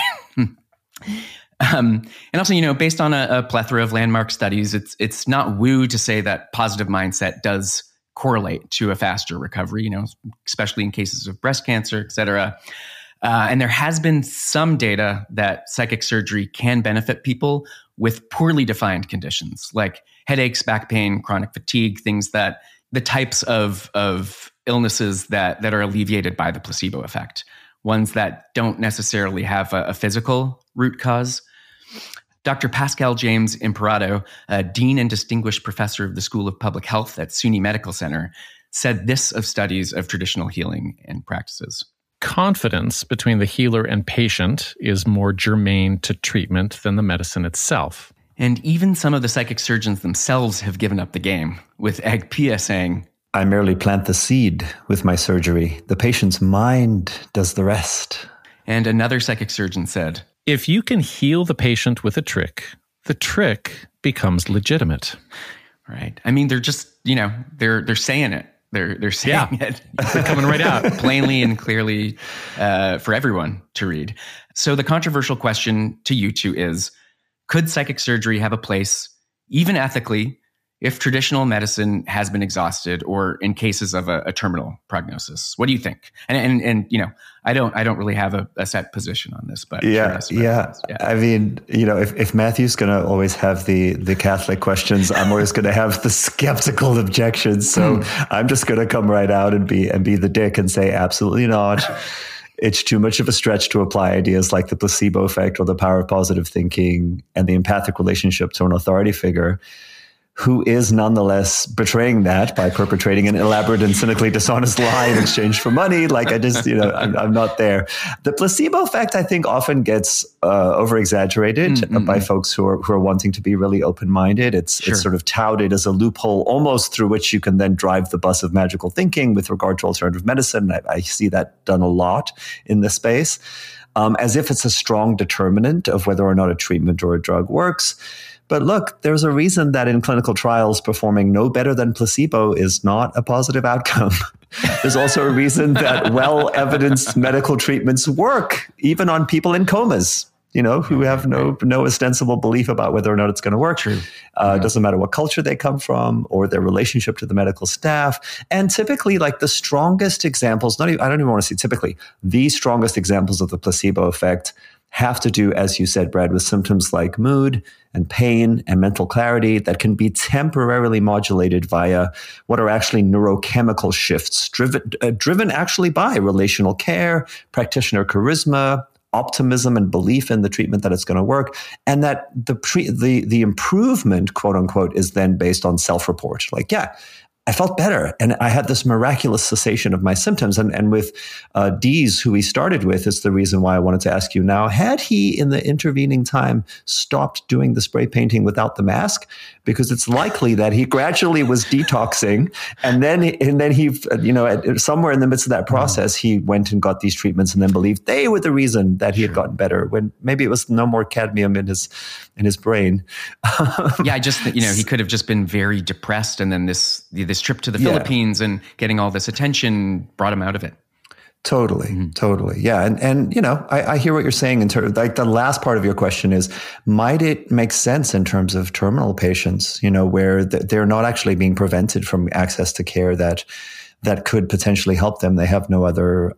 And also, based on a plethora of landmark studies, it's not woo to say that positive mindset does correlate to a faster recovery, especially in cases of breast cancer, et cetera. And there has been some data that psychic surgery can benefit people with poorly defined conditions like headaches, back pain, chronic fatigue, things that the types of illnesses that are alleviated by the placebo effect, ones that don't necessarily have a physical root cause. Dr. Pascal James Imperato, a dean and distinguished professor of the School of Public Health at SUNY Medical Center, said this of studies of traditional healing and practices. Confidence between the healer and patient is more germane to treatment than the medicine itself. And even some of the psychic surgeons themselves have given up the game, with Agpia saying, I merely plant the seed with my surgery. The patient's mind does the rest. And another psychic surgeon said, if you can heal the patient with a trick, the trick becomes legitimate. Right. I mean, they're just, they're saying it. They're saying it. They're coming right out. Plainly and clearly for everyone to read. So the controversial question to you two is, could psychic surgery have a place, even ethically, if traditional medicine has been exhausted or in cases of a terminal prognosis? What do you think? And I don't really have a set position on this, but yeah. I mean, if Matthew's going to always have the Catholic questions, I'm always going to have the skeptical objections. So I'm just going to come right out and be the dick and say absolutely not. It's too much of a stretch to apply ideas like the placebo effect or the power of positive thinking and the empathic relationship to an authority figure who is nonetheless betraying that by perpetrating an elaborate and cynically dishonest lie in exchange for money. Like I just, I'm not there. The placebo effect, I think, often gets over-exaggerated by folks who are wanting to be really open-minded. It's sort of touted as a loophole almost through which you can then drive the bus of magical thinking with regard to alternative medicine. I see that done a lot in this space, as if it's a strong determinant of whether or not a treatment or a drug works. But look, there's a reason that in clinical trials, performing no better than placebo is not a positive outcome. There's also a reason that well-evidenced medical treatments work, even on people in comas, who have no ostensible belief about whether or not it's going to work. It doesn't matter what culture they come from or their relationship to the medical staff. And typically, like the strongest examples, I don't even want to say typically, the strongest examples of the placebo effect have to do, as you said, Brad, with symptoms like mood and pain and mental clarity that can be temporarily modulated via what are actually neurochemical shifts driven actually by relational care, practitioner charisma, optimism and belief in the treatment that it's going to work, and that the improvement, quote unquote, is then based on self-report. Like, yeah, I felt better and I had this miraculous cessation of my symptoms. And with Dees, who we started with, is the reason why I wanted to ask you now, had he in the intervening time stopped doing the spray painting without the mask? Because it's likely that he gradually was detoxing and then he, somewhere in the midst of that process, he went and got these treatments and then believed they were the reason that he had gotten better, when maybe it was no more cadmium in his brain. Yeah, I just, he could have just been very depressed, and then this trip to the Philippines and getting all this attention brought him out of it. Totally. Yeah. And I hear what you're saying in terms, like the last part of your question is, might it make sense in terms of terminal patients, where they're not actually being prevented from access to care that could potentially help them. They have no other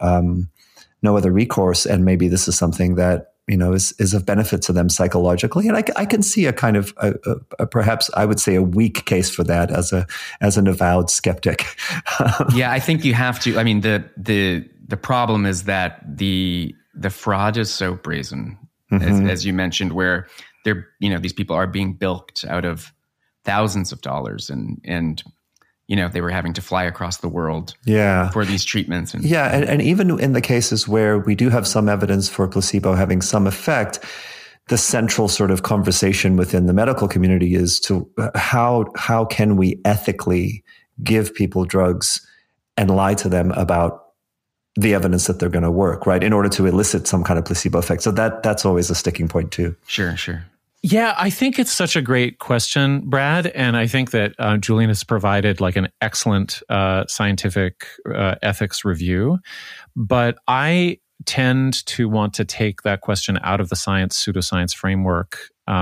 recourse. And maybe this is something that, is of benefit to them psychologically. And I can see a kind of, perhaps I would say a weak case for that as an avowed skeptic. Yeah, I think you have to. I mean, the problem is that the fraud is so brazen, as you mentioned, where they're, these people are being bilked out of thousands of dollars, and they were having to fly across the world for these treatments. And even in the cases where we do have some evidence for placebo having some effect, the central sort of conversation within the medical community is to how can we ethically give people drugs and lie to them about the evidence that they're going to work, right, in order to elicit some kind of placebo effect. So that's always a sticking point too. Sure. Yeah, I think it's such a great question, Brad. And I think that Julian has provided like an excellent scientific ethics review. But I tend to want to take that question out of the pseudoscience framework,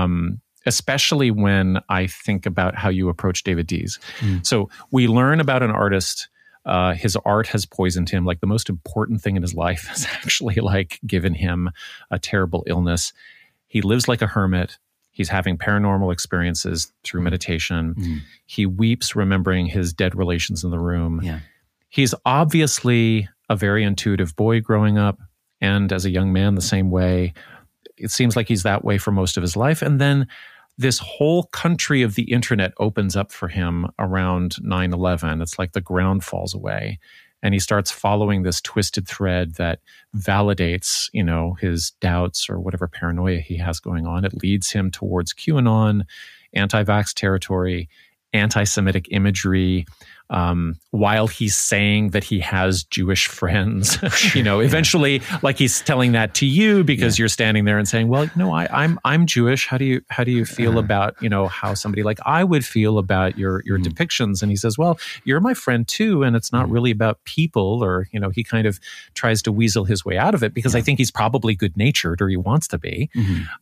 especially when I think about how you approach David Dees. So we learn about an artist. His art has poisoned him. Like the most important thing in his life has actually like given him a terrible illness. He lives like a hermit. He's having paranormal experiences through meditation. He weeps remembering his dead relations in the room. Yeah. He's obviously a very intuitive boy growing up, and as a young man the same way. It seems like he's that way for most of his life. And then this whole country of the internet opens up for him around 9/11. It's like the ground falls away. And he starts following this twisted thread that validates, his doubts or whatever paranoia he has going on. It leads him towards QAnon, anti-vax territory, anti-Semitic imagery, while he's saying that he has Jewish friends. Eventually, like he's telling that to you because you're standing there and saying, well, I'm Jewish. How do you feel about, how somebody like I would feel about your depictions? And he says, well, you're my friend too. And it's not really about people, or, he kind of tries to weasel his way out of it because I think he's probably good-natured, or he wants to be.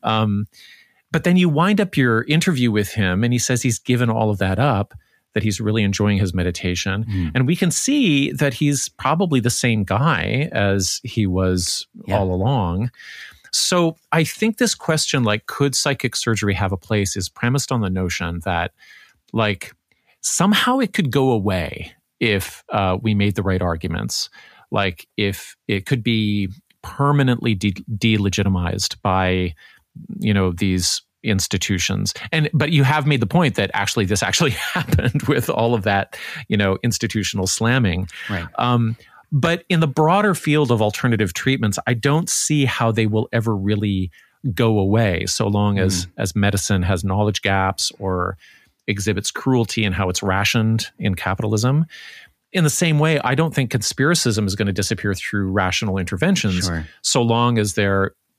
But then you wind up your interview with him and he says he's given all of that up, that he's really enjoying his meditation. And we can see that he's probably the same guy as he was all along. So I think this question, like, could psychic surgery have a place, is premised on the notion that, like, somehow it could go away if we made the right arguments. Like, if it could be permanently delegitimized by, these institutions. But you have made the point that actually this actually happened with all of that, institutional slamming. Right. But in the broader field of alternative treatments, I don't see how they will ever really go away so long as medicine has knowledge gaps or exhibits cruelty in how it's rationed in capitalism. In the same way, I don't think conspiracism is going to disappear through rational interventions so long as they're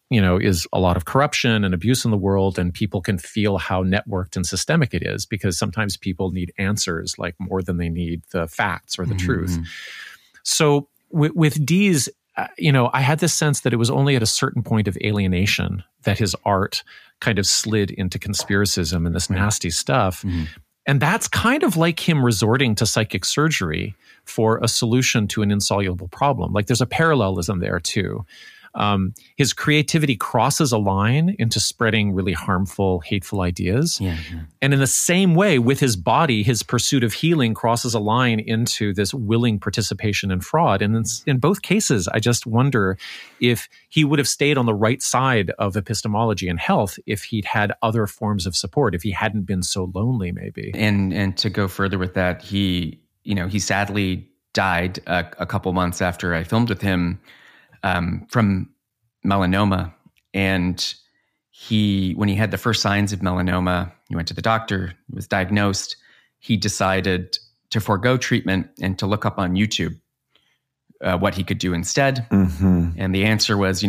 is a lot of corruption and abuse in the world, and people can feel how networked and systemic it is, because sometimes people need answers like more than they need the facts or the truth. So with Dees, I had this sense that it was only at a certain point of alienation that his art kind of slid into conspiracism and this nasty stuff. And that's kind of like him resorting to psychic surgery for a solution to an insoluble problem. Like there's a parallelism there too. His creativity crosses a line into spreading really harmful, hateful ideas. And in the same way, with his body, his pursuit of healing crosses a line into this willing participation in fraud. And in both cases, I just wonder if he would have stayed on the right side of epistemology and health if he'd had other forms of support, if he hadn't been so lonely, maybe. And to go further with that, he sadly died a couple months after I filmed with him, from melanoma. And when he had the first signs of melanoma, he went to the doctor, was diagnosed. He decided to forego treatment and to look up on YouTube what he could do instead. And the answer was,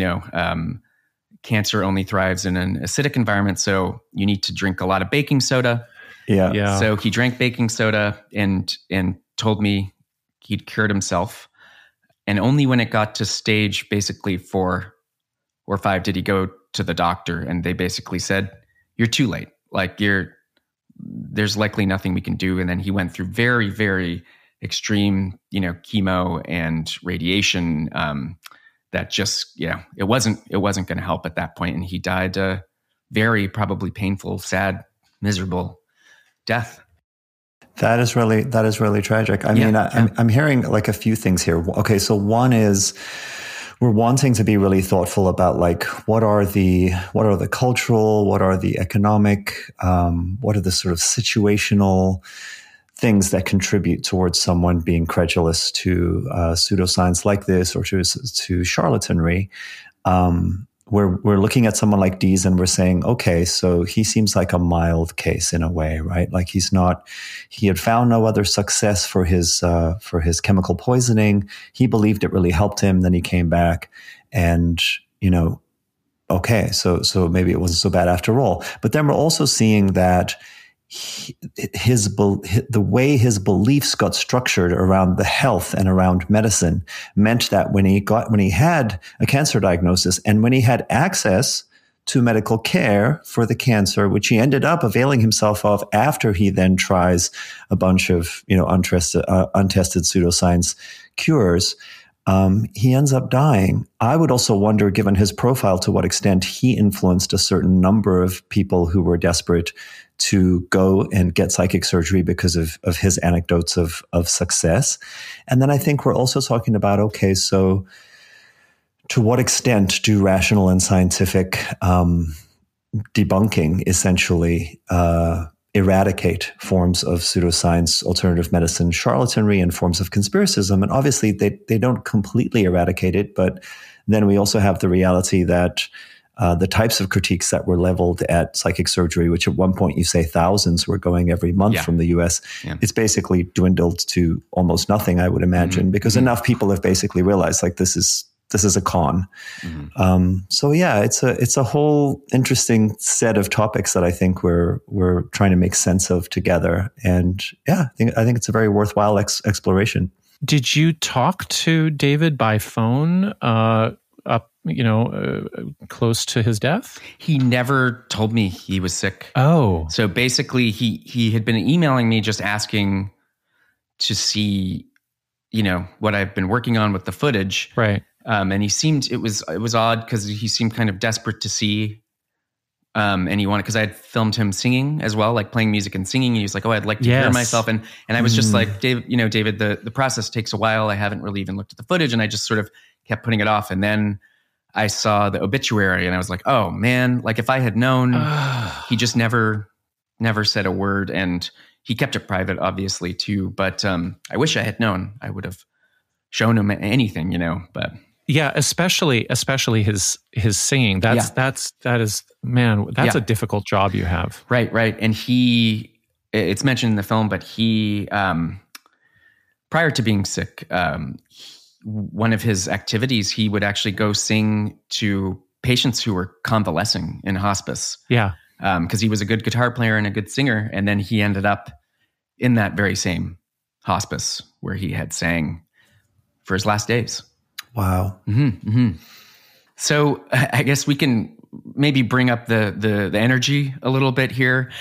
cancer only thrives in an acidic environment, so you need to drink a lot of baking soda. So he drank baking soda and told me he'd cured himself. And only when it got to stage basically 4 or 5 did he go to the doctor, and they basically said, "You're too late. Like there's likely nothing we can do." And then he went through very, very extreme, chemo and radiation. That just, it wasn't going to help at that point, and he died a very probably painful, sad, miserable death. That is really tragic. I mean, I'm hearing like a few things here. Okay, so one is we're wanting to be really thoughtful about like what are the cultural, what are the economic, what are the sort of situational things that contribute towards someone being credulous to pseudoscience like this or to charlatanry. We're looking at someone like Dees and we're saying, okay, so he seems like a mild case in a way, right? Like he had found no other success for his chemical poisoning. He believed it really helped him. Then he came back and, okay, so maybe it wasn't so bad after all. But then we're also seeing that the way his beliefs got structured around the health and around medicine meant that when he had a cancer diagnosis and when he had access to medical care for the cancer, which he ended up availing himself of after he then tries a bunch of untested pseudoscience cures, he ends up dying. I would also wonder, given his profile, to what extent he influenced a certain number of people who were desperate to go and get psychic surgery because of his anecdotes of success. And then I think we're also talking about, okay, so to what extent do rational and scientific debunking essentially eradicate forms of pseudoscience, alternative medicine, charlatanry, and forms of conspiracism? And obviously they don't completely eradicate it, but then we also have the reality that the types of critiques that were leveled at psychic surgery, which at one point you say thousands were going every month from the US, it's basically dwindled to almost nothing, I would imagine, because enough people have basically realized like this is a con. So yeah, it's a whole interesting set of topics that I think we're trying to make sense of together. And yeah, I think it's a very worthwhile exploration. Did you talk to David by phone close to his death? He never told me he was sick. Oh. So basically he had been emailing me just asking to see, what I've been working on with the footage. Right. And it was odd because he seemed kind of desperate to see, and he wanted, because I had filmed him singing as well, like playing music and singing. And he was like, "Oh, I'd like to hear myself." And I was just like, David, the process takes a while. I haven't really even looked at the footage, and I just sort of kept putting it off. And then I saw the obituary, and I was like, "Oh man!" Like if I had known, he just never said a word, and he kept it private, obviously too. But I wish I had known. I would have shown him anything, But yeah, especially his singing. That's a difficult job you have. Right. And it's mentioned in the film, but he, prior to being sick, one of his activities, he would actually go sing to patients who were convalescing in hospice. Yeah. Because he was a good guitar player and a good singer. And then he ended up in that very same hospice where he had sang for his last days. Wow. So I guess we can maybe bring up the energy a little bit here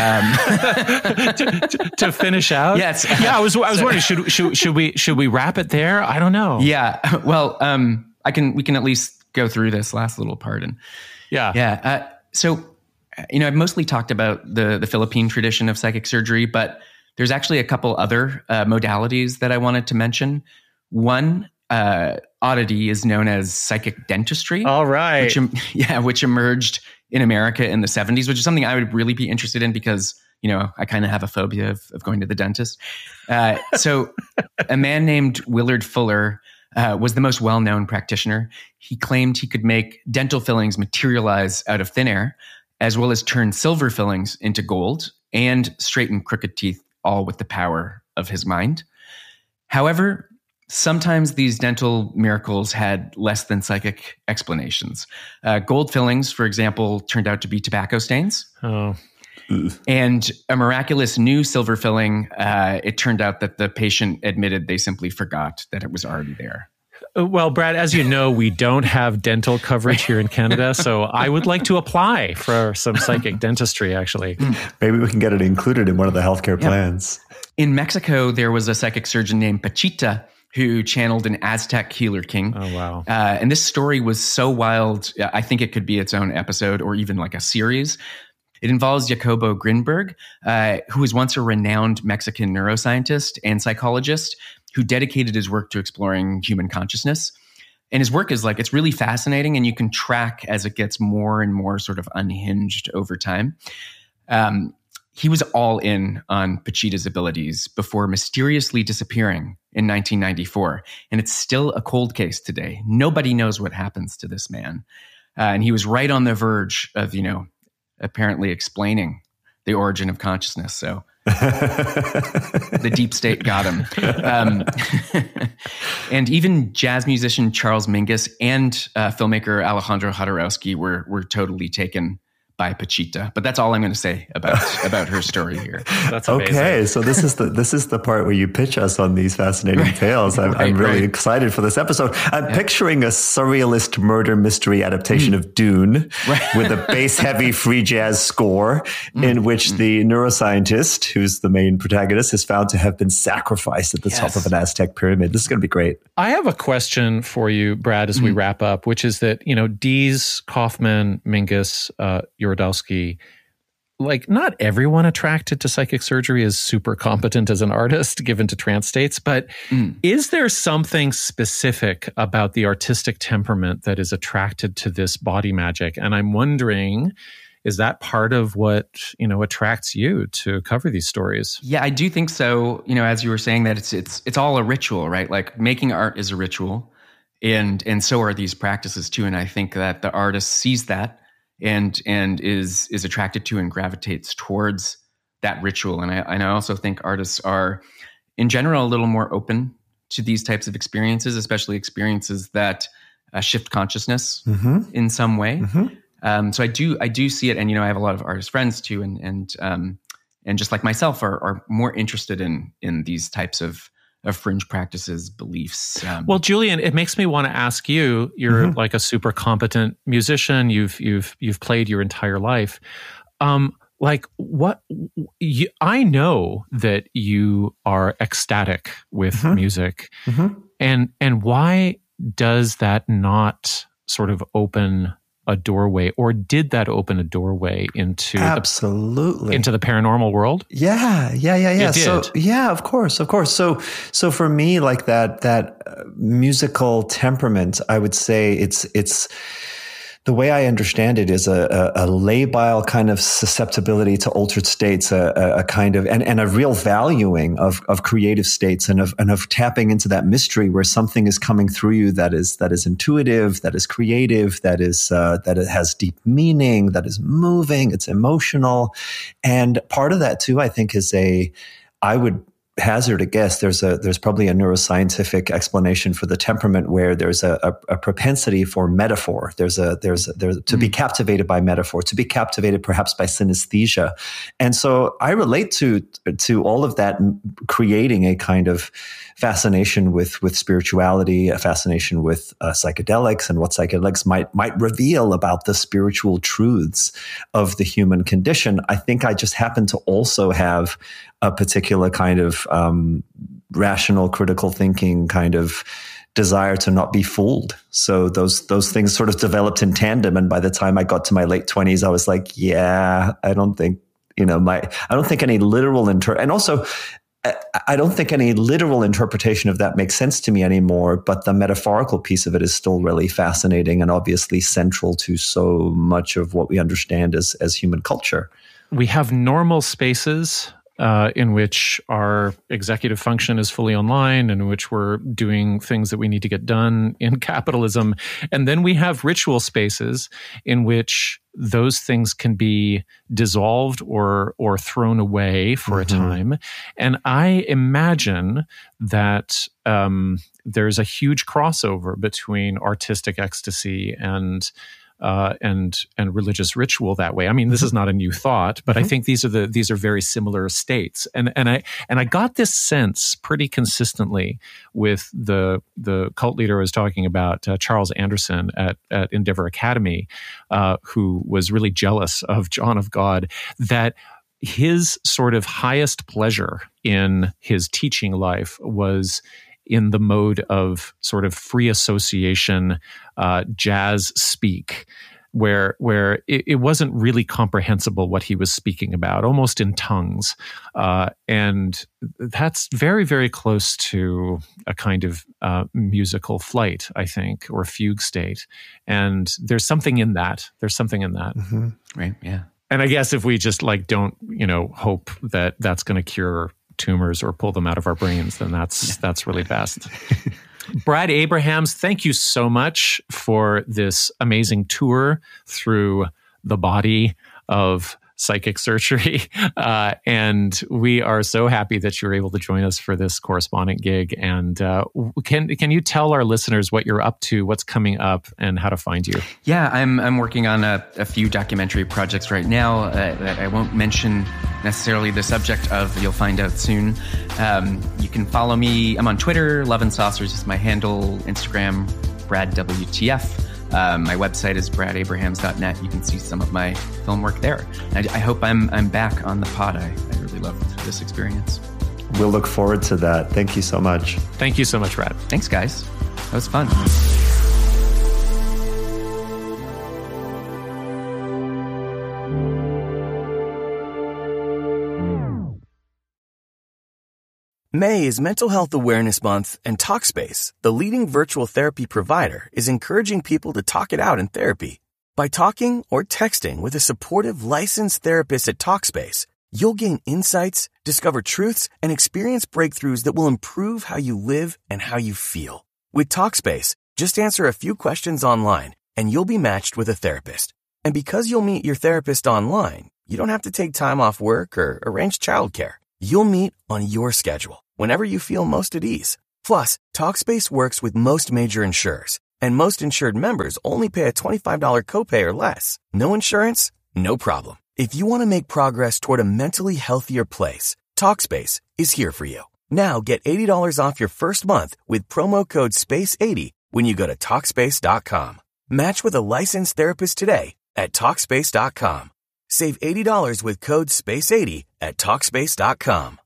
to finish out. Yes. Yeah. I was wondering, should we wrap it there? I don't know. Yeah. Well, we can at least go through this last little part. And so, I've mostly talked about the Philippine tradition of psychic surgery, but there's actually a couple other modalities that I wanted to mention. One oddity is known as psychic dentistry. All right. Which emerged in America in the 70s, which is something I would really be interested in because, I kind of have a phobia of going to the dentist. So a man named Willard Fuller was the most well-known practitioner. He claimed he could make dental fillings materialize out of thin air, as well as turn silver fillings into gold and straighten crooked teeth, all with the power of his mind. However, sometimes these dental miracles had less than psychic explanations. Gold fillings, for example, turned out to be tobacco stains. Oh. And a miraculous new silver filling, it turned out that the patient admitted they simply forgot that it was already there. Well, Brad, as you know, we don't have dental coverage here in Canada, so I would like to apply for some psychic dentistry, actually. Maybe we can get it included in one of the healthcare plans. In Mexico, there was a psychic surgeon named Pachita who channeled an Aztec healer king. Oh, wow. And this story was so wild, I think it could be its own episode or even like a series. It involves Jacobo Grinberg, who was once a renowned Mexican neuroscientist and psychologist who dedicated his work to exploring human consciousness. And his work is it's really fascinating, and you can track as it gets more and more sort of unhinged over time. He was all in on Pachita's abilities before mysteriously disappearing in 1994. And it's still a cold case today. Nobody knows what happens to this man. And he was right on the verge of, apparently explaining the origin of consciousness. So the deep state got him. And even jazz musician Charles Mingus and filmmaker Alejandro Jodorowsky were totally taken by Pachita. But that's all I'm going to say about her story here. That's amazing. Okay, so this is the part where you pitch us on these fascinating tales. I'm really excited for this episode. I'm picturing a surrealist murder mystery adaptation of Dune with a bass-heavy free jazz score in which the neuroscientist, who's the main protagonist, is found to have been sacrificed at the top of an Aztec pyramid. This is going to be great. I have a question for you, Brad, as we wrap up, which is that, Dees, Kaufman, Mingus, Jodorowsky, not everyone attracted to psychic surgery is super competent as an artist given to trance states, but is there something specific about the artistic temperament that is attracted to this body magic? And I'm wondering, is that part of what, attracts you to cover these stories? Yeah, I do think so. As you were saying that it's all a ritual, right? Like making art is a ritual, and so are these practices too. And I think that the artist sees that and is attracted to and gravitates towards that ritual. And I also think artists are, in general, a little more open to these types of experiences, especially experiences that shift consciousness in some way. So I do see it, and I have a lot of artist friends too, and just like myself are more interested in these types of fringe practices, beliefs. Well, Julian, it makes me want to ask you. You're like a super competent musician. You've played your entire life. I know that you are ecstatic with music, and why does that not sort of open a doorway, or did that open a doorway into into the paranormal world? Yeah. It did. So of course. So for me, like that musical temperament, I would say it's the way I understand it is a labile kind of susceptibility to altered states, a kind of and a real valuing of creative states and of tapping into that mystery where something is coming through you that is intuitive, that is creative, that it has deep meaning, that is moving, it's emotional, and part of that too, I think, is I would hazard a guess, there's probably a neuroscientific explanation for the temperament where there's a propensity for metaphor. There's to be captivated by metaphor, to be captivated perhaps by synesthesia. And so I relate to all of that, creating a kind of fascination with spirituality, a fascination with psychedelics and what psychedelics might reveal about the spiritual truths of the human condition. I think I just happen to also have a particular kind of rational, critical thinking kind of desire to not be fooled. So those things sort of developed in tandem. And by the time I got to my late 20s, I was like, yeah, I don't think any literal and also I don't think any literal interpretation of that makes sense to me anymore, but the metaphorical piece of it is still really fascinating and obviously central to so much of what we understand as human culture. We have normal spaces in which our executive function is fully online and in which we're doing things that we need to get done in capitalism. And then we have ritual spaces in which those things can be dissolved or thrown away for a time. And I imagine that there's a huge crossover between artistic ecstasy and religious ritual that way. I mean, this is not a new thought, but I think these are very similar states. And I got this sense pretty consistently with the cult leader I was talking about, Charles Anderson at Endeavor Academy, who was really jealous of John of God, that his sort of highest pleasure in his teaching life was in the mode of sort of free association, jazz speak, where it wasn't really comprehensible what he was speaking about, almost in tongues. And that's very, very close to a kind of musical flight, I think, or fugue state. And there's something in that. Right, yeah. And I guess if we just don't, hope that that's going to cure tumors or pull them out of our brains, then that's really best. Brad Abrahams, thank you so much for this amazing tour through the body of psychic surgery. And we are so happy that you were able to join us for this correspondent gig. And can you tell our listeners what you're up to, what's coming up, and how to find you? Yeah, I'm working on a few documentary projects right now that I won't mention necessarily the subject of. You'll find out soon. You can follow me. I'm on Twitter. Love and Saucers is my handle. Instagram, BradWTF. My website is bradabrahams.net. You can see some of my film work there. I hope I'm back on the pod. I really loved this experience. We'll look forward to that. Thank you so much. Thank you so much, Brad. Thanks, guys. That was fun. May is Mental Health Awareness Month, and Talkspace, the leading virtual therapy provider, is encouraging people to talk it out in therapy. By talking or texting with a supportive licensed therapist at Talkspace, you'll gain insights, discover truths, and experience breakthroughs that will improve how you live and how you feel. With Talkspace, just answer a few questions online, and you'll be matched with a therapist. And because you'll meet your therapist online, you don't have to take time off work or arrange childcare. You'll meet on your schedule, whenever you feel most at ease. Plus, Talkspace works with most major insurers, and most insured members only pay a $25 copay or less. No insurance? No problem. If you want to make progress toward a mentally healthier place, Talkspace is here for you. Now get $80 off your first month with promo code SPACE80 when you go to Talkspace.com. Match with a licensed therapist today at Talkspace.com. Save $80 with code SPACE80 at Talkspace.com.